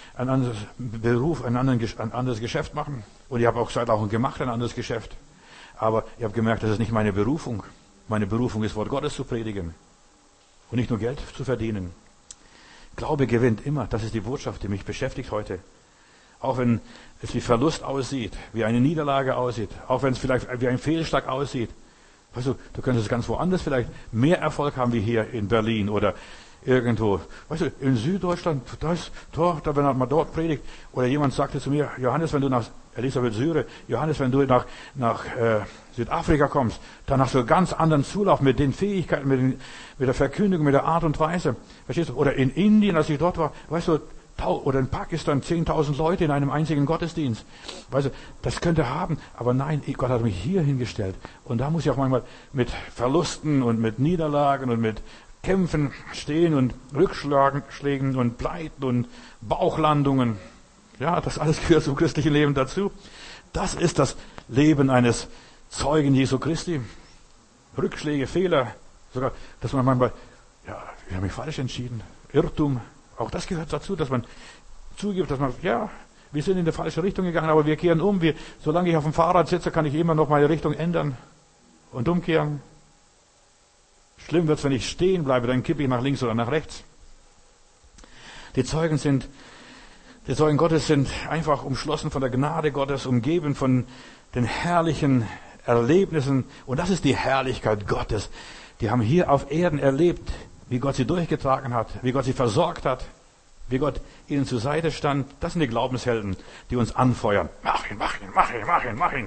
Beruf, ein anderes Geschäft machen. Und ich habe auch gesagt, auch gemacht, ein anderes Geschäft. Aber ich habe gemerkt, das ist nicht meine Berufung. Meine Berufung ist, Wort Gottes zu predigen. Und nicht nur Geld zu verdienen. Glaube gewinnt immer. Das ist die Botschaft, die mich beschäftigt heute. Auch wenn es wie Verlust aussieht, wie eine Niederlage aussieht, auch wenn es vielleicht wie ein Fehlschlag aussieht. Weißt du könntest ganz woanders vielleicht mehr Erfolg haben wie hier in Berlin oder irgendwo. Weißt du, in Süddeutschland, wenn man dort predigt, oder jemand sagte zu mir, Johannes, wenn du nach Elisabeth Syre, Johannes, wenn du nach Südafrika kommst, dann hast du einen ganz anderen Zulauf mit den Fähigkeiten, mit der Verkündigung, mit der Art und Weise. Verstehst du? Oder in Indien, als ich dort war, weißt du, oder in Pakistan 10.000 Leute in einem einzigen Gottesdienst. Weißt du, das könnte haben, aber nein, Gott hat mich hier hingestellt. Und da muss ich auch manchmal mit Verlusten und mit Niederlagen und mit Kämpfen stehen und Rückschlägen und Pleiten und Bauchlandungen. Ja, das alles gehört zum christlichen Leben dazu. Das ist das Leben eines Zeugen Jesu Christi. Rückschläge, Fehler, sogar, dass man manchmal, ja, ich habe mich falsch entschieden, Irrtum. Auch das gehört dazu, dass man zugibt, dass man, ja, wir sind in die falsche Richtung gegangen, aber wir kehren um. Solange ich auf dem Fahrrad sitze, kann ich immer noch meine Richtung ändern und umkehren. Schlimm wird's, wenn ich stehen bleibe, dann kippe ich nach links oder nach rechts. Die Zeugen Gottes sind einfach umschlossen von der Gnade Gottes, umgeben von den herrlichen Erlebnissen. Und das ist die Herrlichkeit Gottes. Die haben hier auf Erden erlebt, wie Gott sie durchgetragen hat, wie Gott sie versorgt hat, wie Gott ihnen zur Seite stand. Das sind die Glaubenshelden, die uns anfeuern. Mach ihn, mach ihn, mach ihn, mach ihn, mach ihn.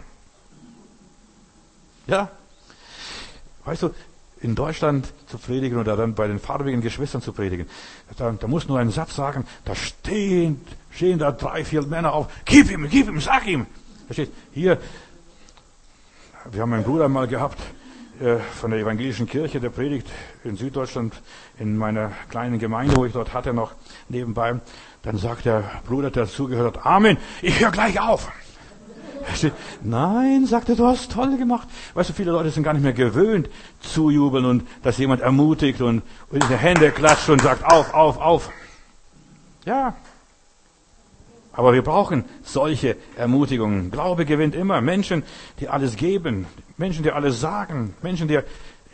Ja, weißt du, in Deutschland zu predigen oder dann bei den farbigen Geschwistern zu predigen, da muss nur ein Satz sagen, da stehen da 3, 4 Männer auf, gib ihm, sag ihm. Versteht? Hier, wir haben einen Bruder mal gehabt, von der evangelischen Kirche, der predigt in Süddeutschland, in meiner kleinen Gemeinde, wo ich dort hatte, noch nebenbei. Dann sagt der Bruder, der zugehört hat, Amen, ich höre gleich auf. Nein, sagt er, du hast toll gemacht. Weißt du, viele Leute sind gar nicht mehr gewöhnt zu jubeln und dass jemand ermutigt und in die Hände klatscht und sagt, auf. Ja. Aber wir brauchen solche Ermutigungen. Glaube gewinnt immer. Menschen, die alles geben, Menschen, die alles sagen, Menschen, die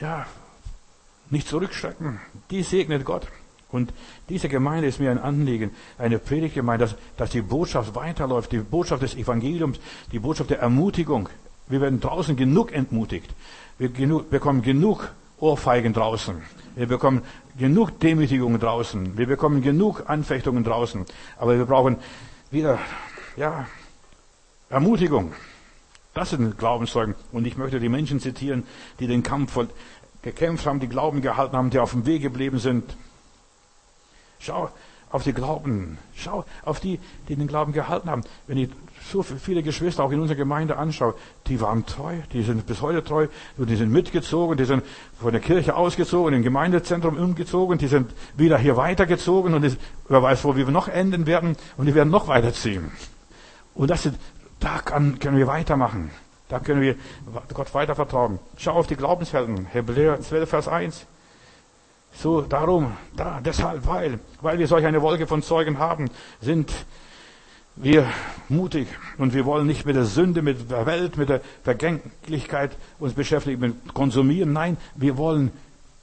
nicht zurückschrecken, die segnet Gott. Und diese Gemeinde ist mir ein Anliegen, eine Predigtgemeinde, dass die Botschaft weiterläuft, die Botschaft des Evangeliums, die Botschaft der Ermutigung. Wir werden draußen genug entmutigt. Wir bekommen genug Ohrfeigen draußen. Wir bekommen genug Demütigungen draußen. Wir bekommen genug Anfechtungen draußen. Aber wir brauchen wieder, Ermutigung. Das sind Glaubenszeugen. Und ich möchte die Menschen zitieren, die den Kampf gekämpft haben, die Glauben gehalten haben, die auf dem Weg geblieben sind. Schau auf die Glauben. Schau auf die den Glauben gehalten haben. Wenn ich so viele Geschwister auch in unserer Gemeinde anschaue, die waren treu, die sind bis heute treu, die sind mitgezogen, die sind von der Kirche ausgezogen, im Gemeindezentrum umgezogen, die sind wieder hier weitergezogen und wer weiß, wo wir noch enden werden und die werden noch weiterziehen. Und da können wir weitermachen. Da können wir Gott weiter vertrauen. Schau auf die Glaubenshelden. Hebräer 12, Vers 1. So, deshalb, weil wir solch eine Wolke von Zeugen haben, sind wir mutig und wir wollen nicht mit der Sünde, mit der Welt, mit der Vergänglichkeit uns beschäftigen, mit Konsumieren. Nein, wir wollen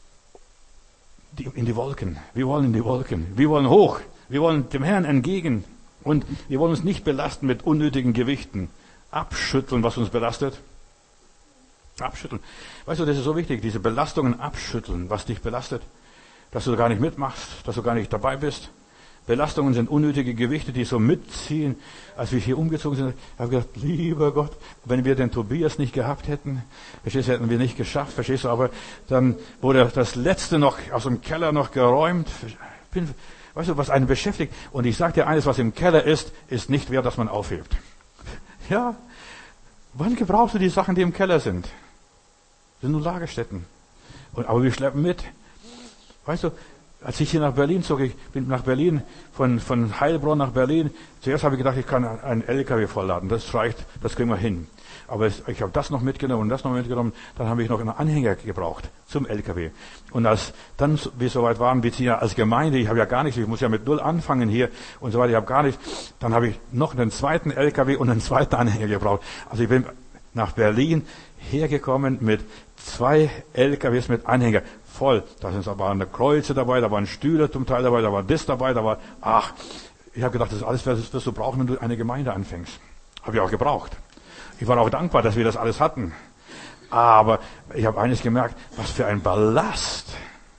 in die Wolken. Wir wollen in die Wolken. Wir wollen hoch. Wir wollen dem Herrn entgegen. Und wir wollen uns nicht belasten mit unnötigen Gewichten. Abschütteln, was uns belastet. Abschütteln. Weißt du, das ist so wichtig, diese Belastungen abschütteln, was dich belastet. Dass du gar nicht mitmachst, dass du gar nicht dabei bist. Belastungen sind unnötige Gewichte, die so mitziehen. Als wir hier umgezogen sind, habe ich gedacht, lieber Gott, wenn wir den Tobias nicht gehabt hätten, verstehst du, hätten wir nicht geschafft, verstehst du, aber dann wurde das Letzte noch aus dem Keller noch geräumt. Weißt du, was einen beschäftigt? Und ich sage dir eines, was im Keller ist nicht wert, dass man aufhebt. Ja, wann gebrauchst du die Sachen, die im Keller sind? Das sind nur Lagerstätten. Aber wir schleppen mit. Weißt du, als ich hier nach Berlin zog, ich bin nach Berlin, von Heilbronn nach Berlin, zuerst habe ich gedacht, ich kann einen LKW vollladen, das reicht, das kriegen wir hin. Aber ich habe das noch mitgenommen und das noch mitgenommen, dann habe ich noch einen Anhänger gebraucht zum LKW. Und als dann wir soweit waren, wir ziehen ja als Gemeinde, ich habe ja gar nichts, ich muss ja mit Null anfangen hier und so weiter, ich habe gar nichts, dann habe ich noch einen zweiten LKW und einen zweiten Anhänger gebraucht. Also ich bin nach Berlin hergekommen mit 2 LKWs mit Anhänger. Voll. Da waren Kreuze dabei, da waren Stühle zum Teil dabei, da war das dabei, ich habe gedacht, das ist alles, was wirst du brauchen, wenn du eine Gemeinde anfängst. Habe ich auch gebraucht. Ich war auch dankbar, dass wir das alles hatten. Aber ich habe eines gemerkt, was für ein Ballast.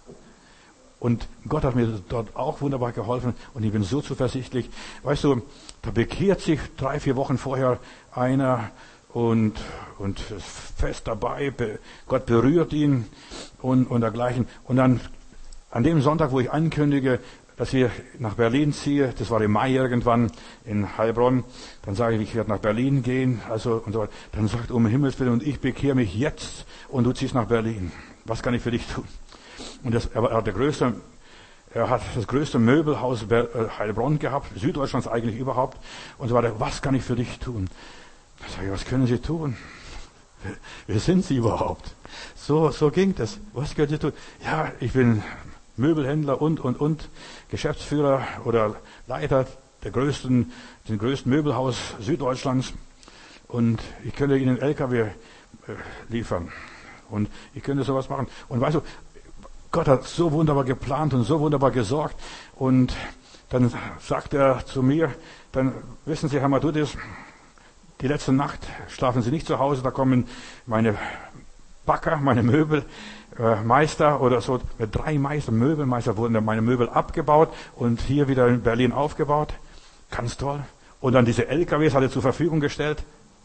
Und Gott hat mir dort auch wunderbar geholfen und ich bin so zuversichtlich. Weißt du, da bekehrt sich 3-4 Wochen vorher einer und ist fest dabei, Gott berührt ihn und dergleichen. Und dann an dem Sonntag, wo ich ankündige, dass wir nach Berlin ziehen, das war im Mai irgendwann in Heilbronn, dann sage ich nach Berlin gehen, und so weiter. Dann sagt um Himmels Willen, und ich bekehre mich jetzt und du ziehst nach Berlin. Was kann ich für dich tun? Und er hat das größte Möbelhaus Heilbronn gehabt, Süddeutschlands eigentlich überhaupt, und so weiter. Was kann ich für dich tun? Da sage ich, was können Sie tun? Wer sind Sie überhaupt? So ging das. Was können Sie tun? Ja, ich bin Möbelhändler und Geschäftsführer oder Leiter den größten Möbelhaus Süddeutschlands und ich könnte Ihnen LKW liefern und ich könnte sowas machen. Und weißt du, Gott hat so wunderbar geplant und so wunderbar gesorgt und dann sagt er zu mir, dann wissen Sie, Herr Matthäus, die letzte Nacht schlafen Sie nicht zu Hause, da kommen meine Backer, meine Möbelmeister oder so, mit 3 Möbelmeister wurden meine Möbel abgebaut und hier wieder in Berlin aufgebaut. Ganz toll. Und dann diese LKWs hat er zur Verfügung gestellt.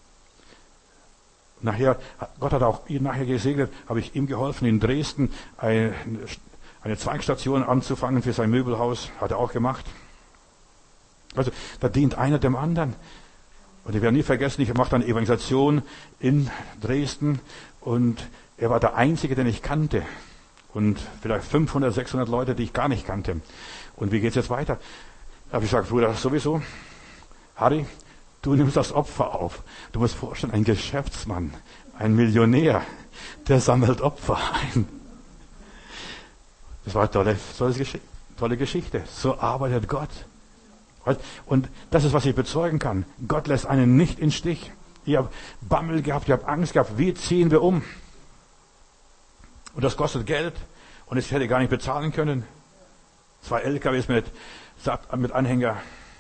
Gott hat auch ihn nachher gesegnet, habe ich ihm geholfen, in Dresden eine Zweigstation anzufangen für sein Möbelhaus, hat er auch gemacht. Also, da dient einer dem anderen. Und ich werde nie vergessen, ich machte eine Evangelisation in Dresden und er war der Einzige, den ich kannte. Und vielleicht 500, 600 Leute, die ich gar nicht kannte. Und wie geht's jetzt weiter? Da habe ich gesagt, Bruder, sowieso, Harry, du nimmst das Opfer auf. Du musst vorstellen, ein Geschäftsmann, ein Millionär, der sammelt Opfer ein. Das war eine tolle Geschichte. So arbeitet Gott. Und das ist, was ich bezeugen kann. Gott lässt einen nicht im Stich. Ich habe Bammel gehabt, ich habe Angst gehabt. Wie ziehen wir um? Und das kostet Geld. Und das hätte ich gar nicht bezahlen können. 2 LKWs mit Anhänger.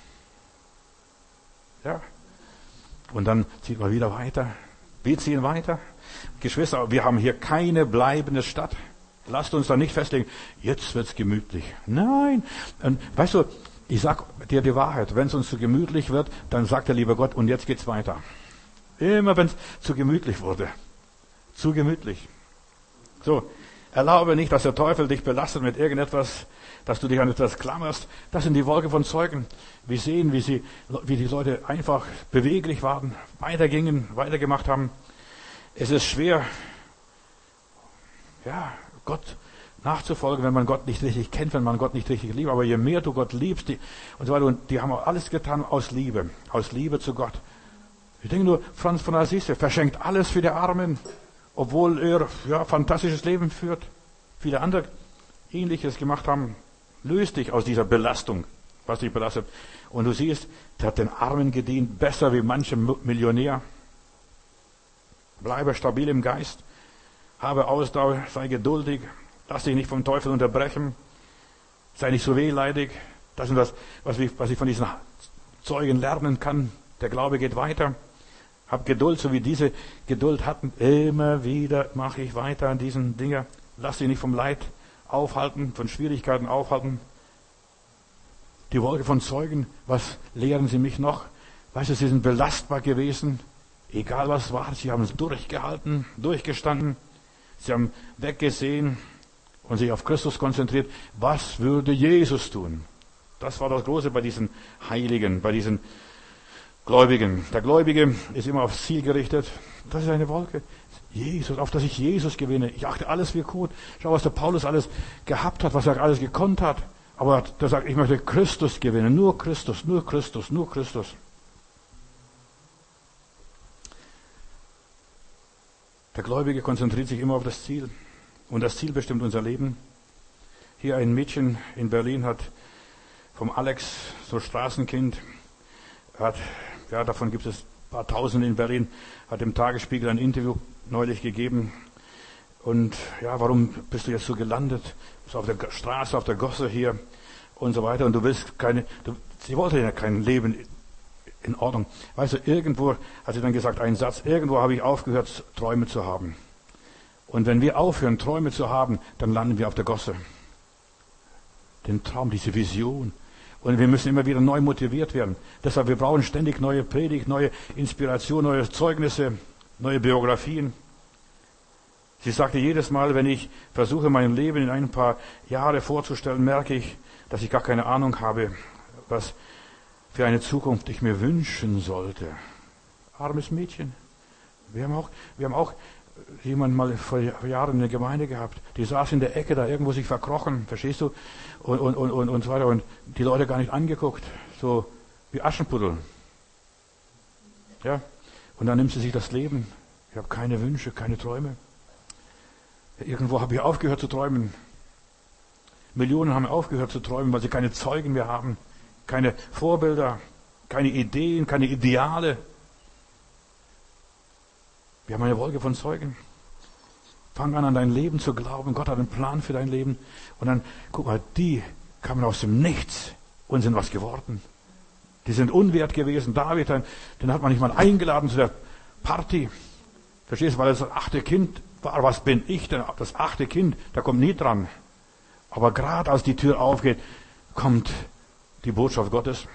Ja. Und dann zieht man wieder weiter. Wir ziehen weiter. Geschwister, wir haben hier keine bleibende Stadt. Lasst uns da nicht festlegen, jetzt wird's gemütlich. Nein. Und weißt du, ich sag dir die Wahrheit. Wenn es uns zu gemütlich wird, dann sagt der liebe Gott, und jetzt geht's weiter. Immer wenn es zu gemütlich wurde. Zu gemütlich. So. Erlaube nicht, dass der Teufel dich belastet mit irgendetwas, dass du dich an etwas klammerst. Das sind die Wolke von Zeugen. Wir sehen, wie die Leute einfach beweglich waren, weitergingen, weitergemacht haben. Es ist schwer, ja, Gott nachzufolgen, wenn man Gott nicht richtig kennt, wenn man Gott nicht richtig liebt. Aber je mehr du Gott liebst, und so weiter, und die haben auch alles getan aus Liebe zu Gott. Ich denke nur, Franz von Assisi verschenkt alles für die Armen, obwohl er fantastisches Leben führt. Viele andere Ähnliches gemacht haben. Löst dich aus dieser Belastung, was dich belastet. Und du siehst, der hat den Armen gedient, besser wie manche Millionär. Bleibe stabil im Geist, habe Ausdauer, sei geduldig, lass dich nicht vom Teufel unterbrechen, sei nicht so wehleidig. Das ist das, was ich von diesen Zeugen lernen kann. Der Glaube geht weiter. Hab Geduld, so wie diese Geduld hatten. Immer wieder mache ich weiter an diesen Dingen. Lass dich nicht vom Leid aufhalten, von Schwierigkeiten aufhalten. Die Wolke von Zeugen, was lehren sie mich noch? Weißt du, sie sind belastbar gewesen. Egal was war, sie haben es durchgehalten, durchgestanden. Sie haben weggesehen und sich auf Christus konzentriert. Was würde Jesus tun? Das war das Große bei diesen Heiligen, bei diesen Gläubigen. Der Gläubige ist immer aufs Ziel gerichtet. Das ist eine Wolke. Jesus, auf dass ich Jesus gewinne. Ich achte alles für gut. Schau, was der Paulus alles gehabt hat, was er alles gekonnt hat. Aber der sagt, ich möchte Christus gewinnen. Nur Christus, nur Christus, nur Christus. Der Gläubige konzentriert sich immer auf das Ziel. Und das Ziel bestimmt unser Leben. Hier ein Mädchen in Berlin hat vom Alex, so Straßenkind, davon gibt es ein paar Tausend in Berlin, hat dem Tagesspiegel ein Interview neulich gegeben. Und ja, warum bist du jetzt so gelandet? So auf der Straße, auf der Gosse hier und so weiter. Und du willst sie wollte ja kein Leben in Ordnung. Weißt du, irgendwo, hat sie dann gesagt, einen Satz, irgendwo habe ich aufgehört, Träume zu haben. Und wenn wir aufhören, Träume zu haben, dann landen wir auf der Gosse. Den Traum, diese Vision. Und wir müssen immer wieder neu motiviert werden. Deshalb, wir brauchen ständig neue Predigt, neue Inspiration, neue Zeugnisse, neue Biografien. Sie sagte jedes Mal, wenn ich versuche, mein Leben in ein paar Jahre vorzustellen, merke ich, dass ich gar keine Ahnung habe, was für eine Zukunft ich mir wünschen sollte. Armes Mädchen. Wir haben auch jemanden mal vor Jahren in der Gemeinde gehabt, die saß in der Ecke da irgendwo sich verkrochen, verstehst du? Und so weiter. Und die Leute gar nicht angeguckt. So wie Aschenputtel. Ja. Und dann nimmt sie sich das Leben. Ich habe keine Wünsche, keine Träume. Irgendwo habe ich aufgehört zu träumen. Millionen haben aufgehört zu träumen, weil sie keine Zeugen mehr haben. Keine Vorbilder, keine Ideen, keine Ideale. Wir haben eine Wolke von Zeugen. Fang an dein Leben zu glauben. Gott hat einen Plan für dein Leben. Und dann, guck mal, die kamen aus dem Nichts und sind was geworden. Die sind unwert gewesen. David, den hat man nicht mal eingeladen zu der Party. Verstehst du, weil er das 8. Kind war. Was bin ich denn? Das 8. Kind, da kommt nie dran. Aber gerade als die Tür aufgeht, kommt die Botschaft Gottes.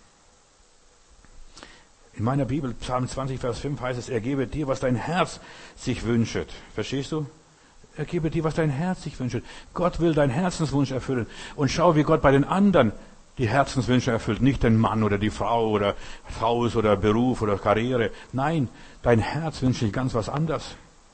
In meiner Bibel, Psalm 20, Vers 5 heißt es, er gebe dir, was dein Herz sich wünscht. Verstehst du? Er gebe dir, was dein Herz sich wünscht. Gott will deinen Herzenswunsch erfüllen. Und schau, wie Gott bei den anderen die Herzenswünsche erfüllt. Nicht den Mann oder die Frau oder Haus oder Beruf oder Karriere. Nein, dein Herz wünscht sich ganz was anderes.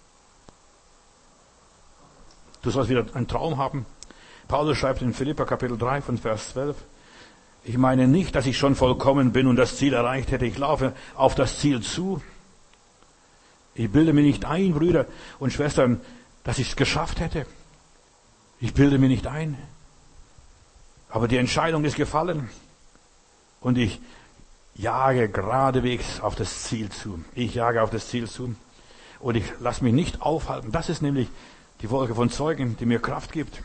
Du sollst wieder einen Traum haben. Paulus schreibt in Philipper Kapitel 3 von Vers 12, ich meine nicht, dass ich schon vollkommen bin und das Ziel erreicht hätte. Ich laufe auf das Ziel zu. Ich bilde mir nicht ein, Brüder und Schwestern, dass ich es geschafft hätte. Ich bilde mir nicht ein. Aber die Entscheidung ist gefallen. Und ich jage geradewegs auf das Ziel zu. Ich jage auf das Ziel zu. Und ich lasse mich nicht aufhalten. Das ist nämlich die Wolke von Zeugen, die mir Kraft gibt.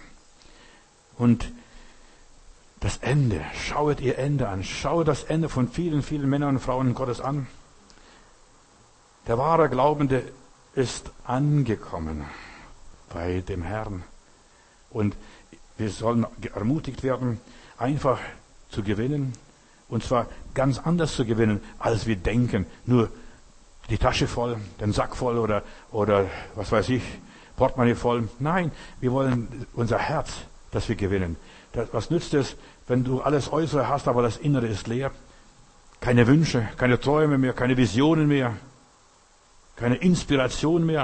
Und das Ende, schauet ihr Ende an. Schaut das Ende von vielen, vielen Männern und Frauen Gottes an. Der wahre Glaubende ist angekommen bei dem Herrn. Und wir sollen ermutigt werden, einfach zu gewinnen. Und zwar ganz anders zu gewinnen, als wir denken. Nur die Tasche voll, den Sack voll oder was weiß ich, Portemonnaie voll. Nein, wir wollen unser Herz, dass wir gewinnen. Was nützt es, wenn du alles Äußere hast, aber das Innere ist leer? Keine Wünsche, keine Träume mehr, keine Visionen mehr, keine Inspiration mehr.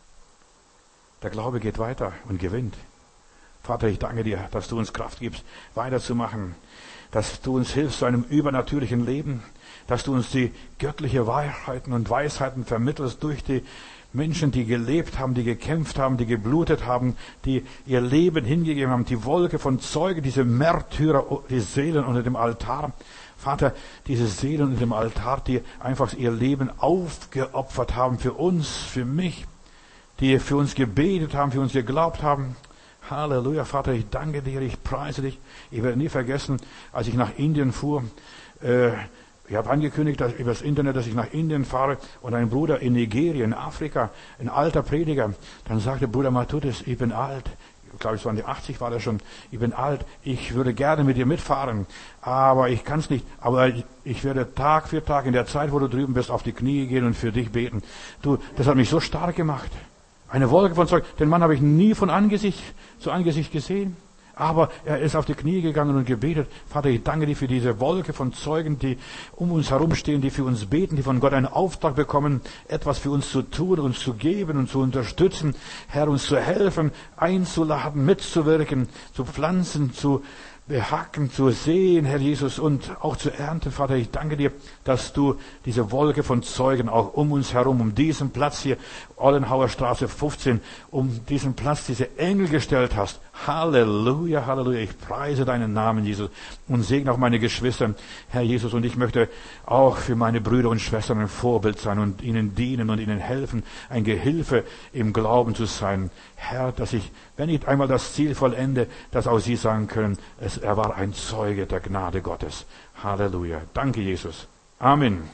Der Glaube geht weiter und gewinnt. Vater, ich danke dir, dass du uns Kraft gibst, weiterzumachen, dass du uns hilfst zu einem übernatürlichen Leben, dass du uns die göttliche Wahrheiten und Weisheiten vermittelst durch die Menschen, die gelebt haben, die gekämpft haben, die geblutet haben, die ihr Leben hingegeben haben, die Wolke von Zeugen, diese Märtyrer, die Seelen unter dem Altar. Vater, diese Seelen unter dem Altar, die einfach ihr Leben aufgeopfert haben für uns, für mich, die für uns gebetet haben, für uns geglaubt haben. Halleluja, Vater, ich danke dir, ich preise dich. Ich werde nie vergessen, als ich nach Indien fuhr, ich habe angekündigt über das Internet, dass ich nach Indien fahre und ein Bruder in Nigeria, in Afrika, ein alter Prediger, dann sagte Bruder Matthäus, ich bin alt, ich glaube es waren die 80, war das schon, ich bin alt, ich würde gerne mit dir mitfahren, aber ich kann es nicht, aber ich werde Tag für Tag in der Zeit, wo du drüben bist, auf die Knie gehen und für dich beten. Du, das hat mich so stark gemacht. Eine Wolke von Zeugen. Den Mann habe ich nie von Angesicht zu Angesicht gesehen. Aber er ist auf die Knie gegangen und gebetet. Vater, ich danke dir für diese Wolke von Zeugen, die um uns herumstehen, die für uns beten, die von Gott einen Auftrag bekommen, etwas für uns zu tun, uns zu geben und zu unterstützen. Herr, uns zu helfen, einzuladen, mitzuwirken, zu pflanzen, zu behacken, zu sehen, Herr Jesus, und auch zu ernten. Vater, ich danke dir, dass du diese Wolke von Zeugen auch um uns herum, um diesen Platz hier, Ollenhauer Straße 15, um diesen Platz, diese Engel gestellt hast. Halleluja, Halleluja. Ich preise deinen Namen, Jesus, und segne auch meine Geschwister, Herr Jesus. Und ich möchte auch für meine Brüder und Schwestern ein Vorbild sein und ihnen dienen und ihnen helfen, ein Gehilfe im Glauben zu sein. Herr, dass ich, wenn ich einmal das Ziel vollende, dass auch sie sagen können, er war ein Zeuge der Gnade Gottes. Halleluja. Danke, Jesus. Amen.